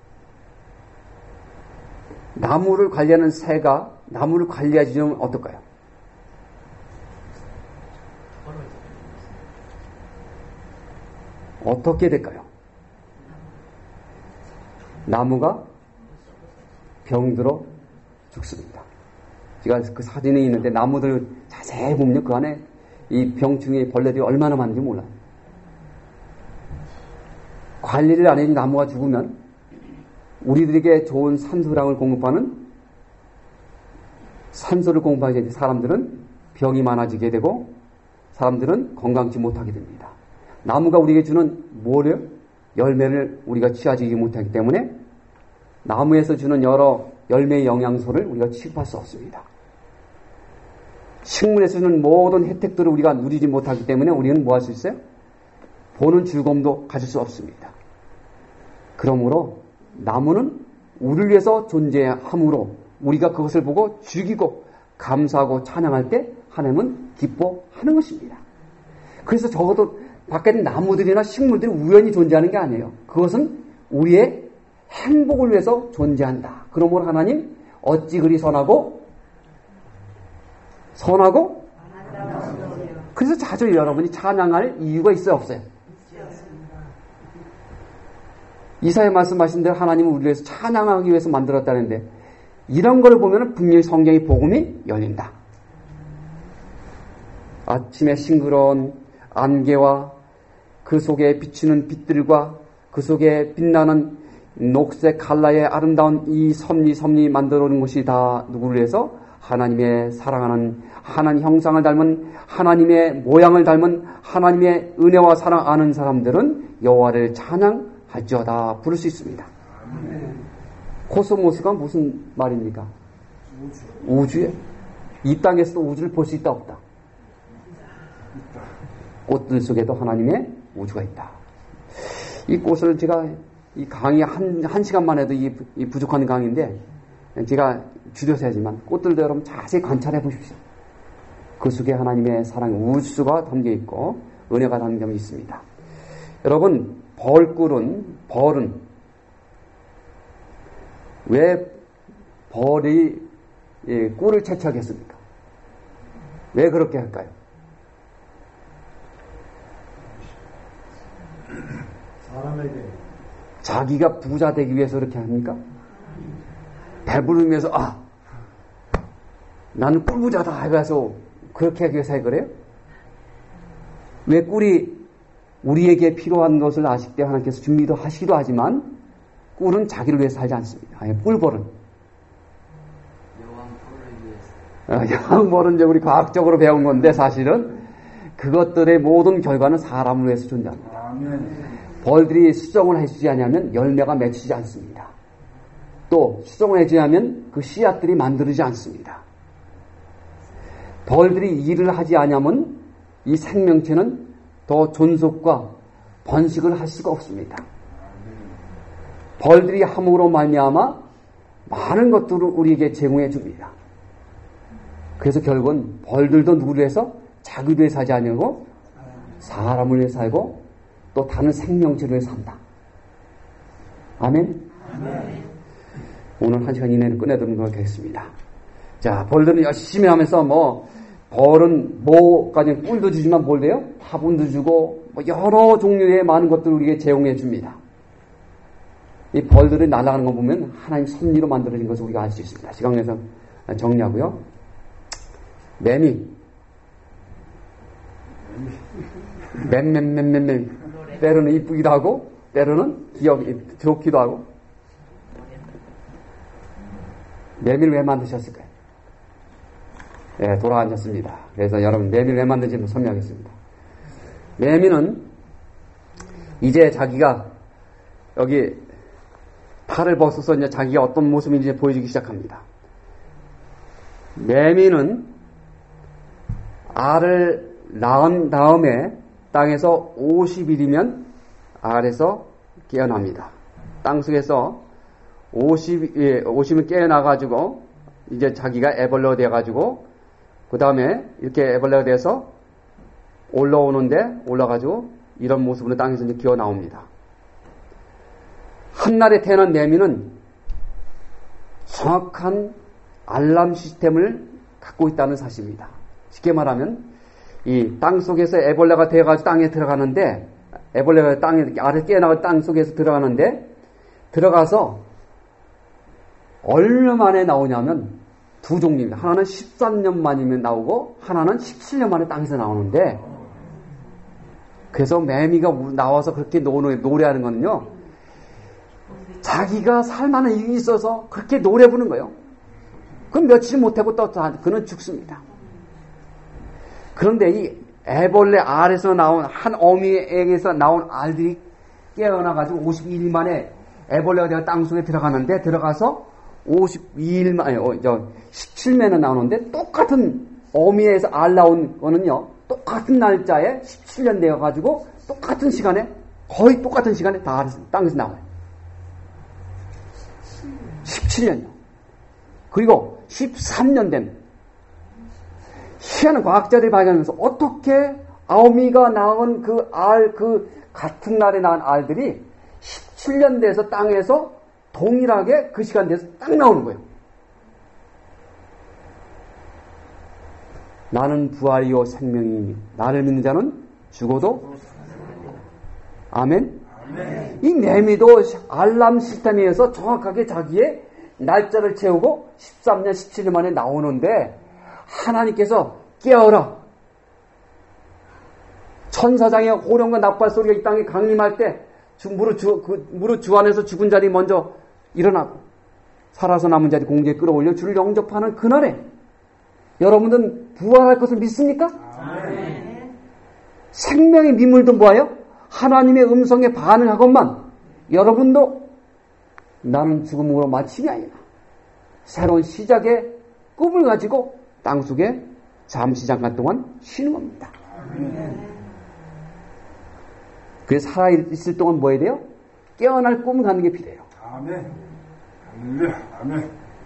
나무를 관리하는 새가 나무를 관리하지 좀 어떨까요? 어떻게 될까요? 나무가 병들어 죽습니다. 제가 그 사진이 있는데 나무들 자세히 보면 그 안에 이 병충해 벌레들이 얼마나 많은지 몰라요. 관리를 안 해준 나무가 죽으면 우리들에게 좋은 산소량을 공급하는 산소를 공급하게 된 사람들은 병이 많아지게 되고 사람들은 건강치 못하게 됩니다. 나무가 우리에게 주는 뭐래요? 열매를 우리가 취하지 못하기 때문에 나무에서 주는 여러 열매의 영양소를 우리가 취급할 수 없습니다. 식물에서 주는 모든 혜택들을 우리가 누리지 못하기 때문에 우리는 뭐 할 수 있어요? 보는 즐거움도 가질 수 없습니다. 그러므로 나무는 우리를 위해서 존재함으로 우리가 그것을 보고 즐기고 감사하고 찬양할 때 하나님은 기뻐하는 것입니다. 그래서 적어도 밖에 있는 나무들이나 식물들이 우연히 존재하는 게 아니에요. 그것은 우리의 행복을 위해서 존재한다. 그러므로 하나님 어찌 그리 선하고 선하고 그래서 자주 여러분이 찬양할 이유가 있어요 없어요? 이사야 말씀하신 대로 하나님은 우리를 위해서 찬양하기 위해서 만들었다는데 이런 걸 보면 분명히 성경의 복음이 열린다. 아침에 싱그러운 안개와 그 속에 비추는 빛들과 그 속에 빛나는 녹색 칼라의 아름다운 이 섭리 섭리 만들어 놓은 것이 다 누구를 위해서? 하나님의 사랑하는 하나님 형상을 닮은 하나님의 모양을 닮은 하나님의 은혜와 사랑 아는 사람들은 여호와를 찬양할지어다 부를 수 있습니다. 코스모스가 무슨 말입니까? 우주. 우주에 이 땅에서도 우주를 볼 수 있다 없다. 꽃들 속에도 하나님의 우주가 있다. 이 꽃을 제가 이 강의 한, 한 시간만 해도 이, 이 부족한 강의인데 제가 줄여서 하지만 꽃들도 여러분 자세히 관찰해 보십시오. 그 속에 하나님의 사랑 우주가 담겨 있고 은혜가 담겨 있습니다. 여러분 벌꿀은 벌은 왜 벌이 예, 꿀을 채취하겠습니까? 왜 그렇게 할까요? 사람에게 자기가 부자 되기 위해서 그렇게 합니까? 배부르면서 아 나는 꿀부자다 해가서 그렇게 하기 위해서 그래요? 왜 꿀이 우리에게 필요한 것을 아실 때 하나님께서 준비도 하시기도 하지만 꿀은 자기를 위해서 살지 않습니다. 아니, 꿀벌은 여왕벌은 이제 우리 과학적으로 배운 건데 사실은 그것들의 모든 결과는 사람을 위해서 존재합니다. 아멘. 벌들이 수정을 해주지 않으면 열매가 맺히지 않습니다. 또 수정을 해주지 않으면 그 씨앗들이 만들어지지 않습니다. 벌들이 일을 하지 않으면 이 생명체는 더 존속과 번식을 할 수가 없습니다. 벌들이 함으로 말미암아 많은 것들을 우리에게 제공해 줍니다. 그래서 결국은 벌들도 누구를 위해서 자기를 위해 살지 않고 사람을 위해 살고 또 다른 생명체를 위해 산다. 아멘? 아멘. 오늘 한 시간 이내는 끝내도록 하겠습니다. 자, 벌들은 열심히 하면서 뭐 벌은 뭐까지 꿀도 주지만 뭘 돼요? 화분도 주고 뭐 여러 종류의 많은 것들을 우리에게 제공해 줍니다. 이 벌들이 날아가는 거 보면 하나님 섭리로 만들어진 것을 우리가 알 수 있습니다. 시간 내서 정리하고요. 매미 맴맴맴맴맴 때로는 이쁘기도 하고 때로는 기억 좋기도 하고. 매미를 왜 만드셨을까요? 네, 돌아가셨습니다. 그래서 여러분 매미를 왜 만든지는 설명하겠습니다. 매미는 이제 자기가 여기 팔을 벗어서 이제 자기가 어떤 모습인지 보여주기 시작합니다. 매미는 알을 낳은 다음에 땅에서 오십 일이면 알에서 깨어납니다. 땅속에서 오십, 예, 오십일 깨어나가지고 이제 자기가 애벌레가 돼가지고 그 다음에 이렇게 애벌레가 돼서 올라오는데 올라가지고 이런 모습으로 땅에서 이제 기어 나옵니다. 한날에 태어난 매미는 정확한 알람 시스템을 갖고 있다는 사실입니다. 쉽게 말하면 이 땅 속에서 애벌레가 되어가지고 땅에 들어가는데 애벌레가 땅에 알을 깨어나가 땅 속에서 들어가는데 들어가서 얼마 만에 나오냐면 두 종류입니다. 하나는 십삼 년 만이면 나오고 하나는 십칠 년 만에 땅에서 나오는데 그래서 매미가 나와서 그렇게 노래, 노래하는 거는요 자기가 살만한 이유가 있어서 그렇게 노래 부르는 거예요. 그럼 며칠 못하고 또 그는 죽습니다. 그런데 이 애벌레 알에서 나온 한 어미에게서 나온 알들이 깨어나가지고 오십이 일 만에 애벌레가 되어 땅속에 들어가는데 들어가서 오십이 일 만에 어, 저 십칠 년에 나오는데 똑같은 어미에서 알 나온 거는요 똑같은 날짜에 십칠 년 되어가지고 똑같은 시간에 거의 똑같은 시간에 다 땅에서 나와요. 십칠 년이요. 그리고 십삼 년 된 희한한 과학자들이 발견하면서 어떻게 어미가 낳은 그 알, 그 같은 날에 낳은 알들이 십칠 년 돼서 땅에서 동일하게 그 시간 돼서 딱 나오는 거예요. 나는 부활이요 생명이니 나를 믿는 자는 죽어도 아멘. 아멘. 이 매미도 알람 시스템에 의해서 정확하게 자기의 날짜를 채우고 십삼 년, 십칠 년 만에 나오는데 하나님께서 깨어라. 천사장의 호령과 나팔 소리가 이 땅에 강림할 때 무릇 주, 그, 무릇 주 안에서 죽은 자들이 먼저 일어나고 살아서 남은 자들이 공중에 끌어올려 주를 영접하는 그날에 여러분들은 부활할 것을 믿습니까? 아멘. 생명의 미물도 뭐예요? 하나님의 음성에 반응하건만 여러분도 나는 죽음으로 마침이 아니라 새로운 시작의 꿈을 가지고 땅속에 잠시 잠깐 동안 쉬는 겁니다. 그래서 살아있을 동안 뭐 해야 돼요? 깨어날 꿈을 갖는 게 필요해요. 아멘. 아멘. 아멘.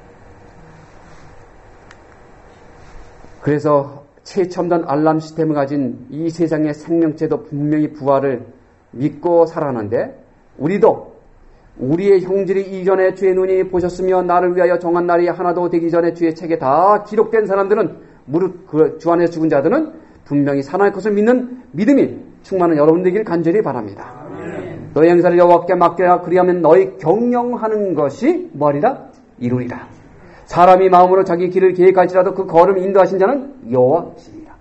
그래서 최첨단 알람 시스템을 가진 이 세상의 생명체도 분명히 부활을 믿고 살아가는데 우리도 우리의 형질이 이전에 주의 눈이 보셨으며 나를 위하여 정한 날이 하나도 되기 전에 주의 책에 다 기록된 사람들은 무릇 그 주 안에 죽은 자들은 분명히 살아날 것을 믿는 믿음이 충만한 여러분 되기를 간절히 바랍니다. 아멘. 너의 행사를 여호와께 맡겨야 그리하면 너희 경영하는 것이 뭐리라? 이루리라. 사람이 마음으로 자기 길을 계획할지라도 그 걸음 인도하신 자는 여호와시니라.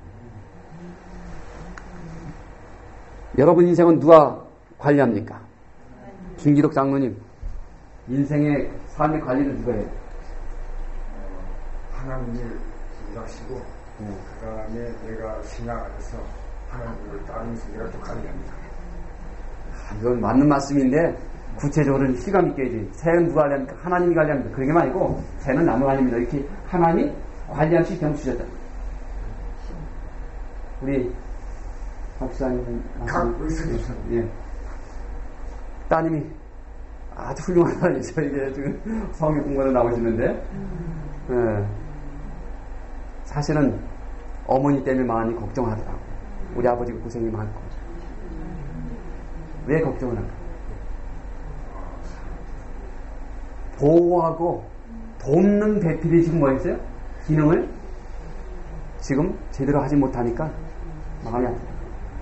여러분 인생은 누가 관리합니까? 김기덕 장로님, 인생의 삶의 관리를 누가 해요? 하나님을 인도하시고 음. 그 다음에 내가 신앙 안에서 하나님을 따르면서 내가 또 관리합니다. 아, 이건 맞는 말씀인데 구체적으로는 시간 있게 해야지. 새는 누가 관리합니까? 하나님이 관리합니다. 그게 말고 새는 나무가 아닙니다. 이렇게 하나님이 관리하는 시스템을 주셨다. 우리 박사님, 각 의사님, 예. 따님이 아주 훌륭한 사람이죠. 이게 지금 성경 공부로 나오시는데, 예. 사실은 어머니 때문에 많이 걱정하더라고. 우리 아버지가 고생이 많고. 왜 걱정을 할까? 보호하고 돕는 대필이 지금 뭐 했어요? 기능을 지금 제대로 하지 못하니까 마음이 아프다.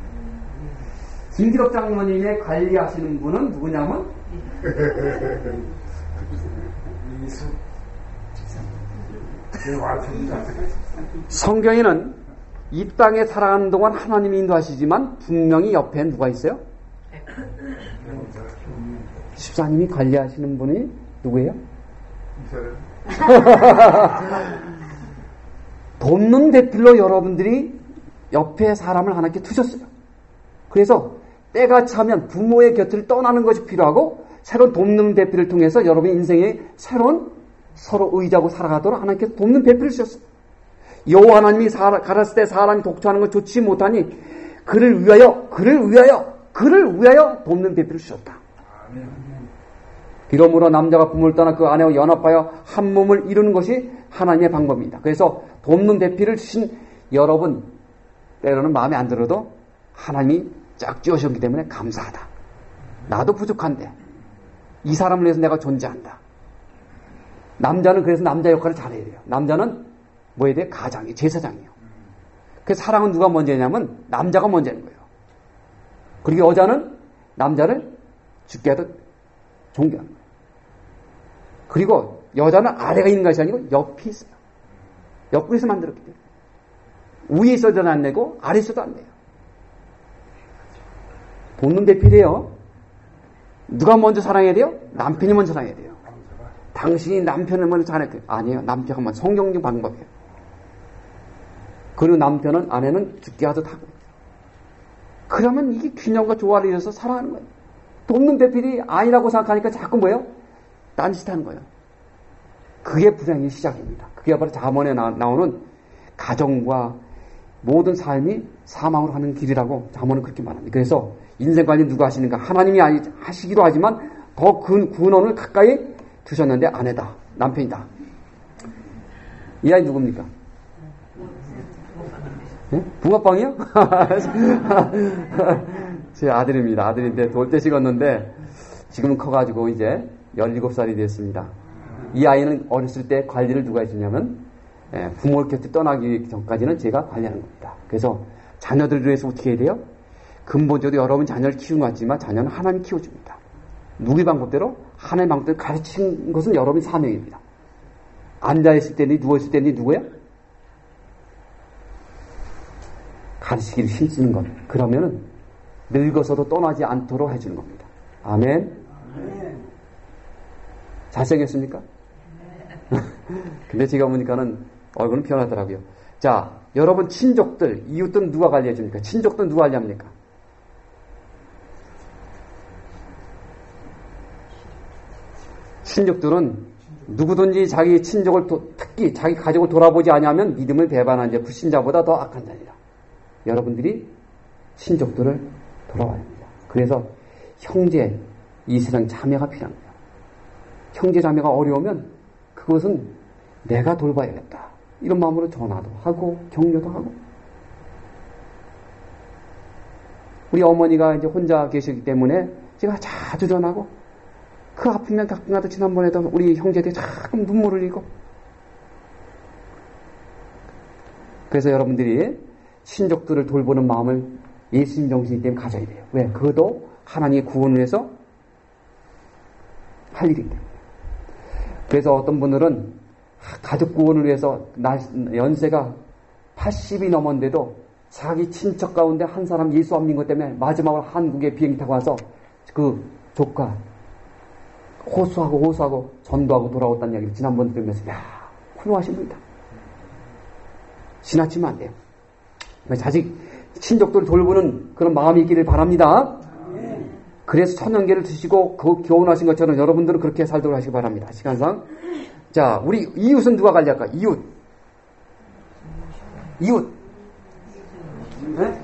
김기덕 장로님의 관리하시는 분은 누구냐면 성경에는 이 땅에 살아가는 동안 하나님이 인도하시지만 분명히 옆에 누가 있어요? 집사님이 관리하시는 분이 누구예요? 돕는 대필로 여러분들이 옆에 사람을 하나님께 두셨어요. 그래서 때가 차면 부모의 곁을 떠나는 것이 필요하고 새로운 돕는 대필을 통해서 여러분의 인생에 새로운 서로 의지하고 살아가도록 하나님께서 돕는 대필을 주셨어요. 여호와 하나님이 가라사대 때 사람이 독초하는 것 좋지 못하니 그를 위하여 그를 위하여 그를 위하여 돕는 대필을 주셨다. 그러므로 남자가 부모를 떠나 그 아내와 연합하여 한 몸을 이루는 것이 하나님의 방법입니다. 그래서 돕는 대필을 주신 여러분 때로는 마음에 안 들어도 하나님이 쫙 쥐어주셨기 때문에 감사하다. 나도 부족한데 이 사람을 위해서 내가 존재한다. 남자는 그래서 남자 역할을 잘해야 돼요. 남자는 뭐 해야 돼요? 가장이, 제사장이요. 그래서 사랑은 누가 먼저냐면 남자가 먼저인 거예요. 그리고 여자는 남자를 죽게 하듯 존경하는 거예요. 그리고 여자는 아래가 있는 것이 아니고 옆이 있어요. 옆구리에서 만들었기 때문에 위에 있어도 안 되고 아래에 있어도 안 돼요. 돕는 대필이에요. 누가 먼저 사랑해야 돼요? 남편이 먼저 사랑해야 돼요. 당신이 남편을 먼저 사랑해야 돼요. 아니에요. 남편은 먼저 성경적 방법이에요. 그리고 남편은 아내는 죽게 하듯 하고 있어요. 그러면 이게 균형과 조화를 이뤄서 살아가는 거예요. 돕는 대필이 아니라고 생각하니까 자꾸 뭐예요? 딴짓하는 거예요. 그게 불행의 시작입니다. 그게 바로 잠언에 나오는 가정과 모든 삶이 사망으로 가는 길이라고 잠언은 그렇게 말합니다. 그래서 인생 관리 누가 하시는가? 하나님이 하시기도 하지만 더 그 근원을 가까이 두셨는데 아내다, 남편이다. 이 아이 누굽니까? 네? 붕어빵이요? 제 아들입니다. 아들인데 돌 때 식었는데 지금은 커가지고 이제 열일곱 살이 됐습니다. 이 아이는 어렸을 때 관리를 누가 해주냐면 부모 곁에 떠나기 전까지는 제가 관리하는 겁니다. 그래서 자녀들을 위해서 어떻게 해야 돼요? 근본적으로 여러분 자녀를 키우는 것 같지만 자녀는 하나님 키워줍니다. 누구의 방법대로? 하나님의 방법대로 가르치는 것은 여러분의 사명입니다. 앉아있을 때니 누워있을 때니 누구야? 가르치기를 힘쓰는 것. 그러면은 늙어서도 떠나지 않도록 해주는 겁니다. 아멘. 아멘. 잘생겼습니까? 근데 제가 보니까는 얼굴은 변하더라고요. 자, 여러분 친족들, 이웃들은 누가 관리해줍니까? 친족들은 누가 관리합니까? 친족들은 누구든지 자기 친족을 도, 특히 자기 가족을 돌아보지 아니하면 믿음을 배반한 자 불신자보다 더 악한 자니라. 여러분들이 친족들을 돌아와야 합니다. 그래서 형제, 이 세상 자매가 필요합니다. 형제 자매가 어려우면 그것은 내가 돌봐야겠다. 이런 마음으로 전화도 하고 격려도 하고. 우리 어머니가 이제 혼자 계시기 때문에 제가 자주 전하고 그 아프면 가끔가다 지난번에도 우리 형제들이 자꾸 눈물을 흘리고. 그래서 여러분들이 친족들을 돌보는 마음을 예수님 정신이 때문에 가져야 돼요. 왜? 그것도 하나님의 구원을 위해서 할 일이기 때문에. 그래서 어떤 분들은 가족 구원을 위해서 연세가 팔십이 넘었는데도 자기 친척 가운데 한 사람 예수 안 믿는 것 때문에 마지막으로 한국에 비행기 타고 와서 그 조카 호소하고 호소하고 전도하고 돌아왔다는 이야기를 지난번 들으면서 야 훌륭하신 분이다. 지나치면 안 돼요. 자식 친족들을 돌보는 그런 마음이 있기를 바랍니다. 그래서 천연계를 드시고 그 교훈하신 것처럼 여러분들은 그렇게 살도록 하시기 바랍니다. 시간상. 자, 우리 이웃은 누가 관리할까? 이웃. 이웃. 네?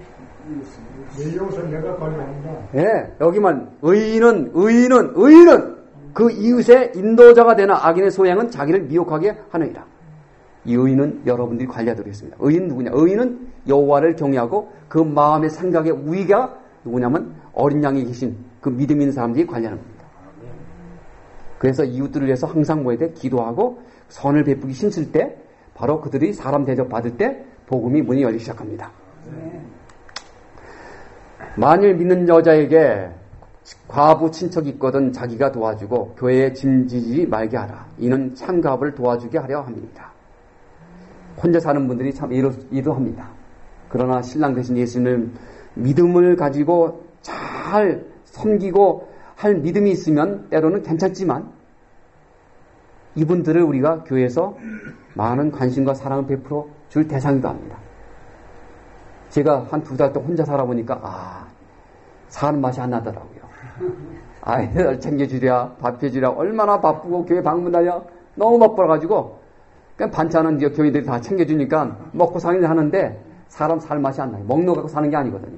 이웃은 내가 관리한다. 예, 네, 여기만 의인은 의인은 의인은 그 이웃의 인도자가 되나 악인의 소양은 자기를 미혹하게 하느니라. 이 의인은 여러분들이 관리하도록 했습니다. 의인은 누구냐? 의인은 여호와를 경외하고 그 마음의 생각의 우위가 누구냐면 어린 양이 계신 그 믿음 있는 사람들이 관리하는 겁니다. 그래서 이웃들을 위해서 항상 뭐에 대해 기도하고 선을 베푸기 힘쓸 때 바로 그들이 사람 대접 받을 때 복음이 문이 열리기 시작합니다. 만일 믿는 여자에게 과부 친척이 있거든 자기가 도와주고 교회에 짐지지 말게 하라. 이는 창갑을 도와주게 하려 합니다. 혼자 사는 분들이 참 이러합니다. 그러나 신랑 대신 예수님을 믿음을 가지고 잘 섬기고 할 믿음이 있으면 때로는 괜찮지만 이분들을 우리가 교회에서 많은 관심과 사랑을 베풀어 줄 대상이기도 합니다. 제가 한 두 달 동안 혼자 살아보니까 아 사는 맛이 안 나더라고요. 아이들 챙겨주랴 밥 해주랴 얼마나 바쁘고 교회 방문하랴 너무 바빠가지고 그냥 반찬은 이제 교회들이 다 챙겨주니까 먹고 사긴 하는데 사람 살 맛이 안 나요. 먹는 거 갖고 사는 게 아니거든요.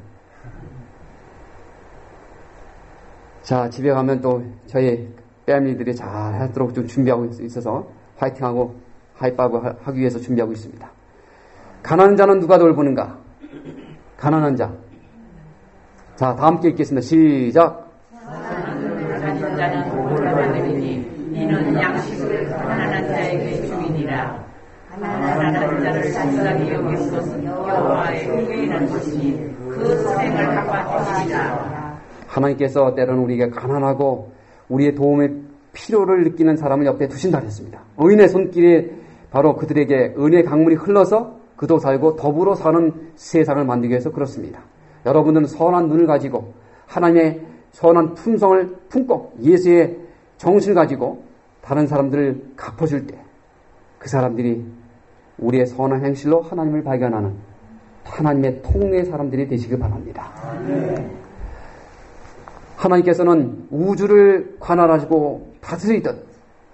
자, 집에 가면 또 저희 패밀리들이 잘 하도록 좀 준비하고 있어서 화이팅하고 하이파이브 하기 위해서 준비하고 있습니다. 가난한 자는 누가 돌보는가? 가난한 자. 자, 다 함께 읽겠습니다. 시작. 가난한 자는 복을 받으리니 이는 양식을 가난한 자에게 주이니라. 가난한 자를 잔잔하게 여길 것은 여호와의 의인한 것이니 그 선행을 갚아주시리라. 하나님께서 때로는 우리에게 가난하고 우리의 도움의 필요를 느끼는 사람을 옆에 두신다 했습니다. 의인의 손길에 바로 그들에게 은혜의 강물이 흘러서 그도 살고 더불어 사는 세상을 만들기 위해서 그렇습니다. 여러분들은 선한 눈을 가지고 하나님의 선한 품성을 품고 예수의 정신을 가지고 다른 사람들을 갚아줄 때 그 사람들이 우리의 선한 행실로 하나님을 발견하는 하나님의 통로의 사람들이 되시길 바랍니다. 아멘. 하나님께서는 우주를 관할하시고 다스리듯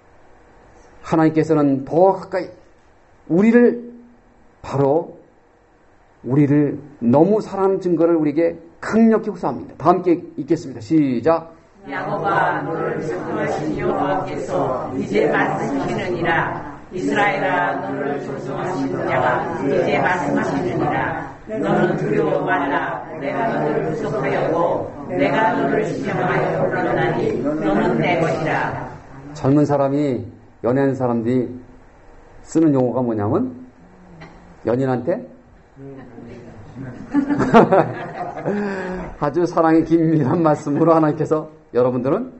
하나님께서는 더 가까이 우리를 바로 우리를 너무 사랑하는 증거를 우리에게 강력히 호소합니다. 다 함께 읽겠습니다. 시작. 야곱아 너를 조성하신 여호와께서 이제 말씀하시느니라. 이스라엘아 너를 조성하신 자가 이제 말씀하시느니라. 너는 두려워 말라. 내가 너를 구속하였고 내가 너를 지정하여 불렀나니 너는 내 것이라. 젊은 사람이 연애하는 사람들이 쓰는 용어가 뭐냐면 연인한테 아주 사랑의 긴밀한 말씀으로 하나님께서 여러분들은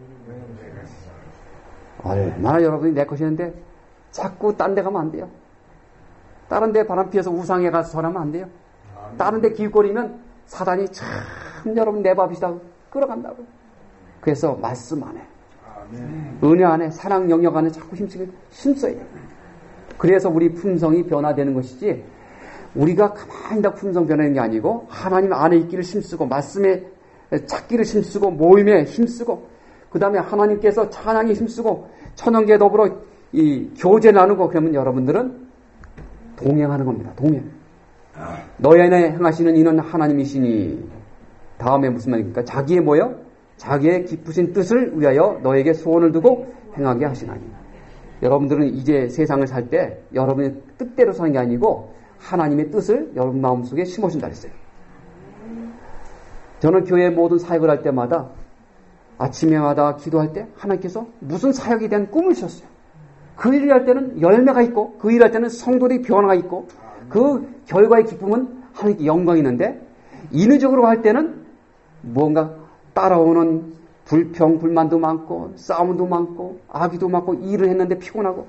얼마나 여러분이 내 것이는데 자꾸 딴 데 가면 안 돼요. 다른 데 바람 피해서 우상에 가서 전하면 안 돼요. 다른 데 길거리면 사단이 참 여러분 내 밥이시다고 끌어간다고. 그래서 말씀 안에 은혜 안에 사랑 영역 안에 자꾸 힘쓰게 힘써야 돼요. 그래서 우리 품성이 변화되는 것이지 우리가 가만히 다 품성 변하는 게 아니고 하나님 안에 있기를 힘쓰고 말씀에 찾기를 힘쓰고 모임에 힘쓰고 그 다음에 하나님께서 찬양에 힘쓰고 천연계 더불어 이 교제 나누고 그러면 여러분들은 동행하는 겁니다. 동행. 너희 안에 행하시는 이는 하나님이시니. 다음에 무슨 말입니까? 자기의 뭐요? 자기의 깊으신 뜻을 위하여 너에게 소원을 두고 행하게 하시나니. 여러분들은 이제 세상을 살 때 여러분의 뜻대로 사는 게 아니고 하나님의 뜻을 여러분 마음속에 심어준다 그랬어요. 저는 교회 모든 사역을 할 때마다 아침에마다 기도할 때 하나님께서 무슨 사역에 대한 꿈을 주셨어요. 그 일을 할 때는 열매가 있고 그 일을 할 때는 성도들이 변화가 있고 그 결과의 기쁨은 하나님께 영광이 있는데 인위적으로 할 때는 무언가 따라오는 불평, 불만도 많고 싸움도 많고 악의도 많고 일을 했는데 피곤하고.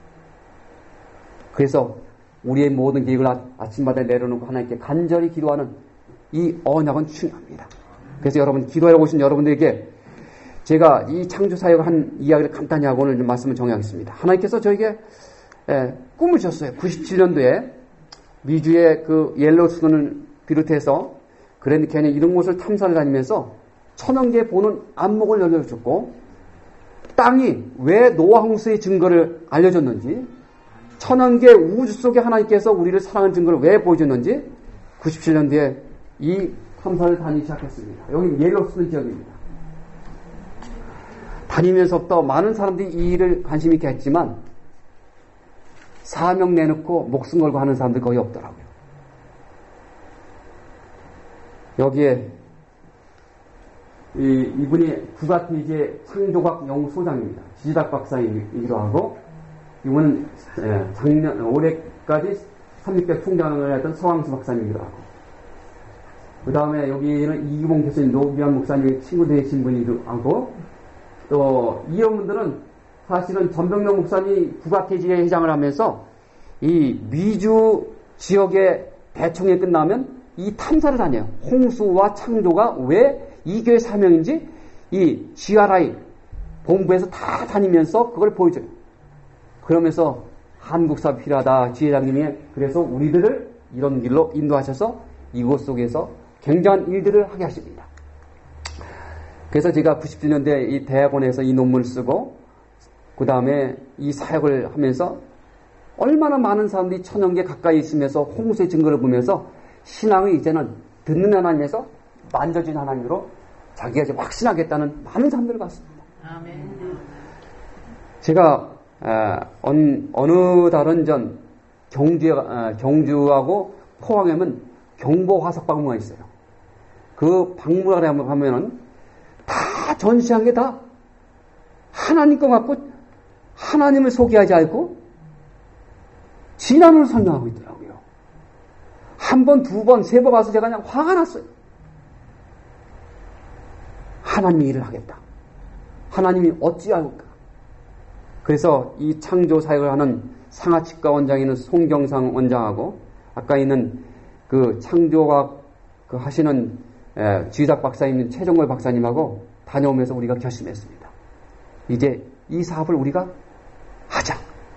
그래서 우리의 모든 계획을 아침마다 내려놓고 하나님께 간절히 기도하는 이 언약은 중요합니다. 그래서 여러분 기도하러 오신 여러분들에게 제가 이 창조 사역을 한 이야기를 간단히 하고 오늘 좀 말씀을 정리하겠습니다. 하나님께서 저에게 예, 꿈을 주셨어요. 구십칠 년도에 미주의 그 옐로스톤을 비롯해서 그랜드 캐니언 이런 곳을 탐사를 다니면서 천연계 보는 안목을 열려줬고 땅이 왜 노아 홍수의 증거를 알려줬는지 천연계 우주 속에 하나님께서 우리를 사랑하는 증거를 왜 보여줬는지 구십칠 년도에 이 탐사를 다니기 시작했습니다. 여기 옐로스톤 지역입니다. 다니면서부터 많은 사람들이 이 일을 관심 있게 했지만 사명 내놓고 목숨 걸고 하는 사람들 거의 없더라고요. 여기에 이, 이분이 국악기재 창조학 연구소장입니다. 지지닥 박사이기도 하고 이분은 예, 작년 올해까지 삼육백 총장을 했던 서왕수 박사님이기도 하고 그 다음에 여기는 이기봉 교수님, 노기환 목사님의 친구 되신 분이기도 하고 또 이분들은 사실은 전병명 목사님이 국악계지회 회장을 하면서 이 미주 지역의 대청회 끝나면 이 탐사를 다녀요. 홍수와 창조가 왜 이 교회 사명인지 이 지아르아이 본부에서 다 다니면서 그걸 보여줘요. 그러면서 한국사 필요하다 지회장님이 그래서 우리들을 이런 길로 인도하셔서 이곳 속에서 굉장한 일들을 하게 하십니다. 그래서 제가 구십칠 년도에 이 대학원에서 이 논문을 쓰고 그 다음에 이 사역을 하면서 얼마나 많은 사람들이 천연계 가까이 있으면서 홍수의 증거를 보면서 신앙을 이제는 듣는 하나님에서 만져진 하나님으로 자기가 이제 확신하겠다는 많은 사람들을 봤습니다. 아멘. 제가 어느, 어느 달은 전 경주, 경주하고 포항에는 경보화석박물관이 있어요. 그 박물관에 한번 가면은 다 전시한 게 다 하나님 것 같고 하나님을 소개하지 않고 진안으로 설명하고 있더라고요. 한 번, 두 번, 세 번 가서 제가 그냥 화가 났어요. 하나님이 일을 하겠다. 하나님이 어찌할까? 그래서 이 창조 사역을 하는 상하치과 원장이는 송경상 원장하고 아까 있는 그 창조학 그 하시는 에, 지휘작 박사님 최종걸 박사님하고 다녀오면서 우리가 결심했습니다. 이제 이 사업을 우리가 하자.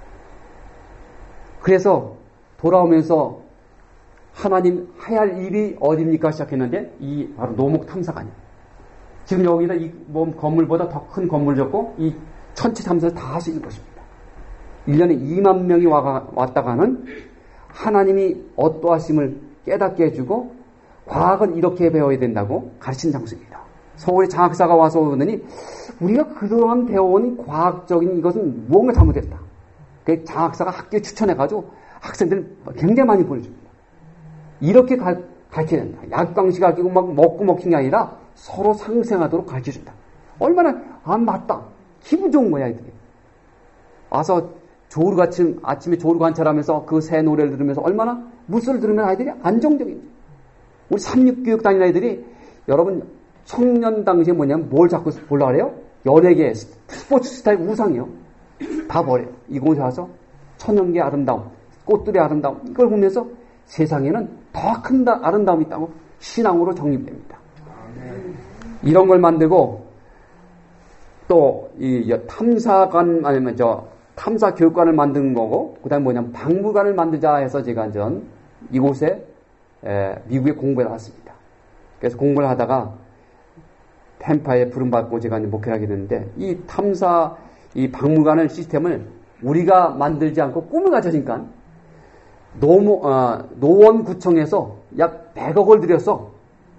그래서 돌아오면서 하나님 해야 할 일이 어디입니까 시작했는데 이 바로 노목 탐사관이에요. 지금 여기다 이 몸 건물보다 더 큰 건물을 짓고 이 천체 탐사를 다 할 수 있는 것입니다. 일 년에 이만 명이 와가, 왔다가는 하나님이 어떠하심을 깨닫게 해주고 과학은 이렇게 배워야 된다고 가르친 장소입니다. 서울에 장학사가 와서 오더니 우리가 그동안 배워온 과학적인 이것은 무언가 잘못됐다. 그 장학사가 학교에 추천해가지고 학생들 굉장히 많이 보내줍니다. 이렇게 가, 가르쳐야 된다. 약방식 가지고 막 먹고 먹힌 게 아니라 서로 상생하도록 가르쳐준다. 얼마나 아 맞다. 기분 좋은 거야 이들이. 와서 조루 아침 아침에 조루 관찰하면서 그 새 노래를 들으면서 얼마나 물소리를 들으면 아이들이 안정적인지. 우리 삼육교육 다니는 아이들이 여러분 청년 당시에 뭐냐면 뭘 자꾸 보려고 그래요? 연예계 스포츠 스타일 우상이요. 다 버려요. 이곳에 와서 천연계 아름다움, 꽃들의 아름다움 이걸 보면서 세상에는 더 큰 아름다움이 있다고 신앙으로 정립됩니다. 이런 걸 만들고 또 이 탐사관 아니면 저 탐사 교육관을 만든 거고 그다음 뭐냐면 박물관을 만들자 해서 제가 전 이곳에 에, 미국에 공부를 했습니다. 그래서 공부를 하다가 템파에 부름받고 제가 목회를 하게 됐는데 이 탐사 이 박물관을 시스템을 우리가 만들지 않고 꿈을 가져니까 노모, 어, 노원구청에서 약 백억을 들여서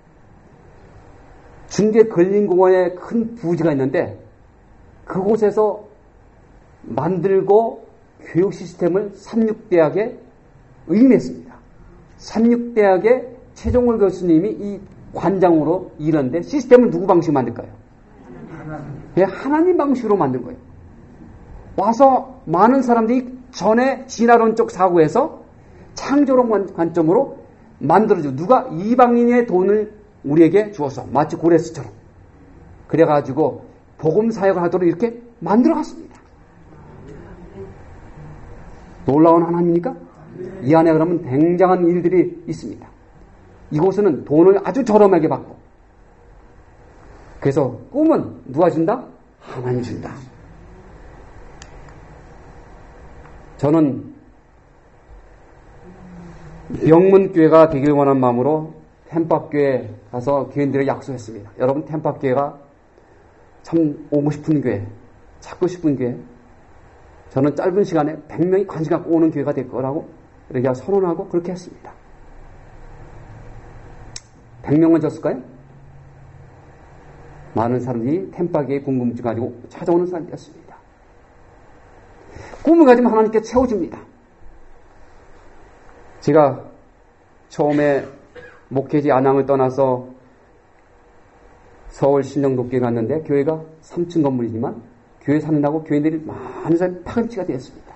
중계 근린공원에 큰 부지가 있는데 그곳에서 만들고 교육 시스템을 삼육대학에 의임했습니다. 삼육대학의 최종월 교수님이 이 관장으로 일하는데 시스템을 누구 방식으로 만들까요? 하나님. 하나님 방식으로 만든 거예요. 와서 많은 사람들이 전에 진화론적 사고에서 창조론 관점으로 만들어주고 누가 이방인의 돈을 우리에게 주어서 마치 고레스처럼 그래가지고 복음 사역을 하도록 이렇게 만들어갔습니다. 놀라운 하나님입니까? 이 안에 그러면 굉장한 일들이 있습니다. 이곳에는 돈을 아주 저렴하게 받고 그래서 꿈은 누가 준다? 하나님 준다. 저는 명문교회가 되길 원하는 마음으로 템밥교회 가서 교인들에게 약속했습니다. 여러분 템밥교회가 참 오고 싶은 교회, 찾고 싶은 교회, 저는 짧은 시간에 백 명이 관심 갖고 오는 교회가 될 거라고 이렇게 선언하고 그렇게 했습니다. 백 명은 졌을까요? 많은 사람들이 템밥교회의 궁금증 가지고 찾아오는 사람이었습니다. 꿈을 가지면 하나님께 채워줍니다. 제가 처음에 목회지 안양을 떠나서 서울 신정독교에 갔는데 교회가 삼 층 건물이지만 교회 사는다고 교인들이 많은 사람이 파김치가 되었습니다.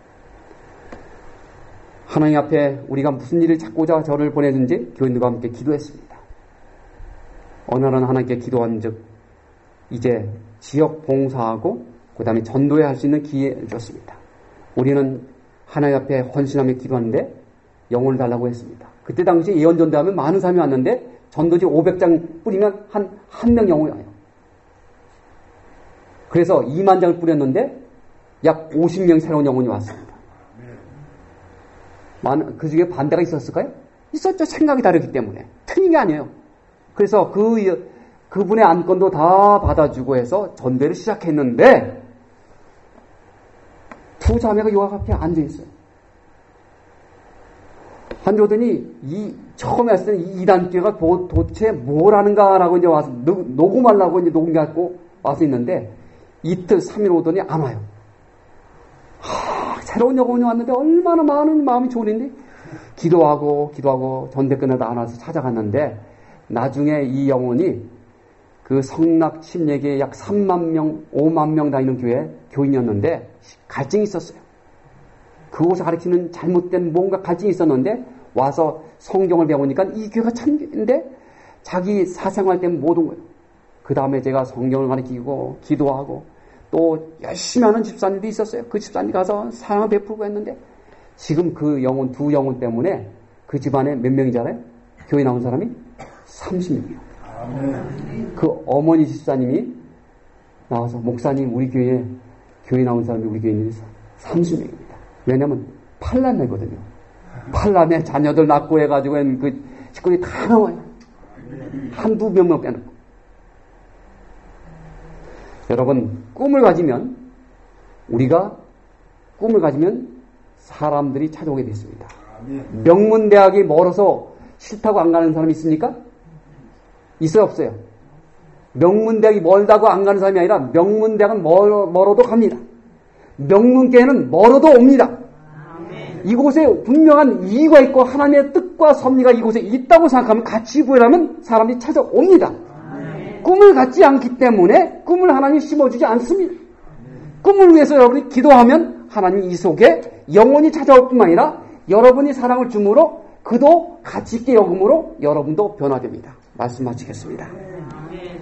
하나님 앞에 우리가 무슨 일을 찾고자 저를 보내든지 교인들과 함께 기도했습니다. 어느 날은 하나님께 기도한 즉 이제 지역 봉사하고 그 다음에 전도회 할 수 있는 기회를 줬습니다. 우리는 하나님 앞에 헌신하며 기도하는데 영혼을 달라고 했습니다. 그때 당시 예언 전도하면 많은 사람이 왔는데 전도지 오백 장 뿌리면 한 한 명 영혼이 와요. 그래서 이만 장을 뿌렸는데 약 오십 명 새로운 영혼이 왔습니다. 많은, 그 중에 반대가 있었을까요? 있었죠. 생각이 다르기 때문에. 틀린 게 아니에요. 그래서 그, 그분의 안건도 다 받아주고 해서 전도를 시작했는데 두 자매가 요 앞에 앉아있어요. 앉아오더니 이 처음에 왔을 때는 이 이단교회가 도, 도대체 뭘 하는가라고 이제 와서 노, 녹음하려고 이제 녹음 갖고 와서 있는데 이틀 삼일 오더니 안 와요. 하, 새로운 영혼이 왔는데 얼마나 많은 마음이 좋은데 기도하고 기도하고 전대 끝나다 안 와서 찾아갔는데 나중에 이 영혼이 그 성락 침례교회 약 삼만 명, 오만 명 다니는 교회 교인이었는데 갈증이 있었어요. 그곳에 가르치는 잘못된 뭔가 갈증이 있었는데 와서 성경을 배우니까 이 교회가 참인데 자기 사생활 때문에 못 온 거예요. 그 다음에 제가 성경을 가르치고 기도하고 또 열심히 하는 집사님도 있었어요. 그 집사님 가서 사랑을 베풀고 했는데 지금 그 영혼, 두 영혼 때문에 그 집안에 몇 명인지 알아요? 교회 나온 사람이 삼십 명이요. 그 어머니 집사님이 나와서 목사님 우리 교회에 교회 나온 사람이 우리 교회에 삼십 명입니다. 왜냐면 팔남매거든요. 팔남매 자녀들 낳고 해가지고 그 식구들이 다 나와요. 한두 명만 빼놓고. 여러분 꿈을 가지면 우리가 꿈을 가지면 사람들이 찾아오게 됐습니다. 명문대학이 멀어서 싫다고 안 가는 사람이 있습니까? 있어요 없어요? 명문대학이 멀다고 안 가는 사람이 아니라 명문대학은 멀어, 멀어도 갑니다. 명문교회는 멀어도 옵니다. 이곳에 분명한 이유가 있고 하나님의 뜻과 섭리가 이곳에 있다고 생각하면 같이 구해라면 사람들이 찾아옵니다. 꿈을 갖지 않기 때문에 꿈을 하나님 심어주지 않습니다. 꿈을 위해서 여러분이 기도하면 하나님 이 속에 영원히 찾아올 뿐만 아니라 여러분이 사랑을 주므로 그도 가치 있게 여김으로 여러분도 변화됩니다. 말씀 마치겠습니다.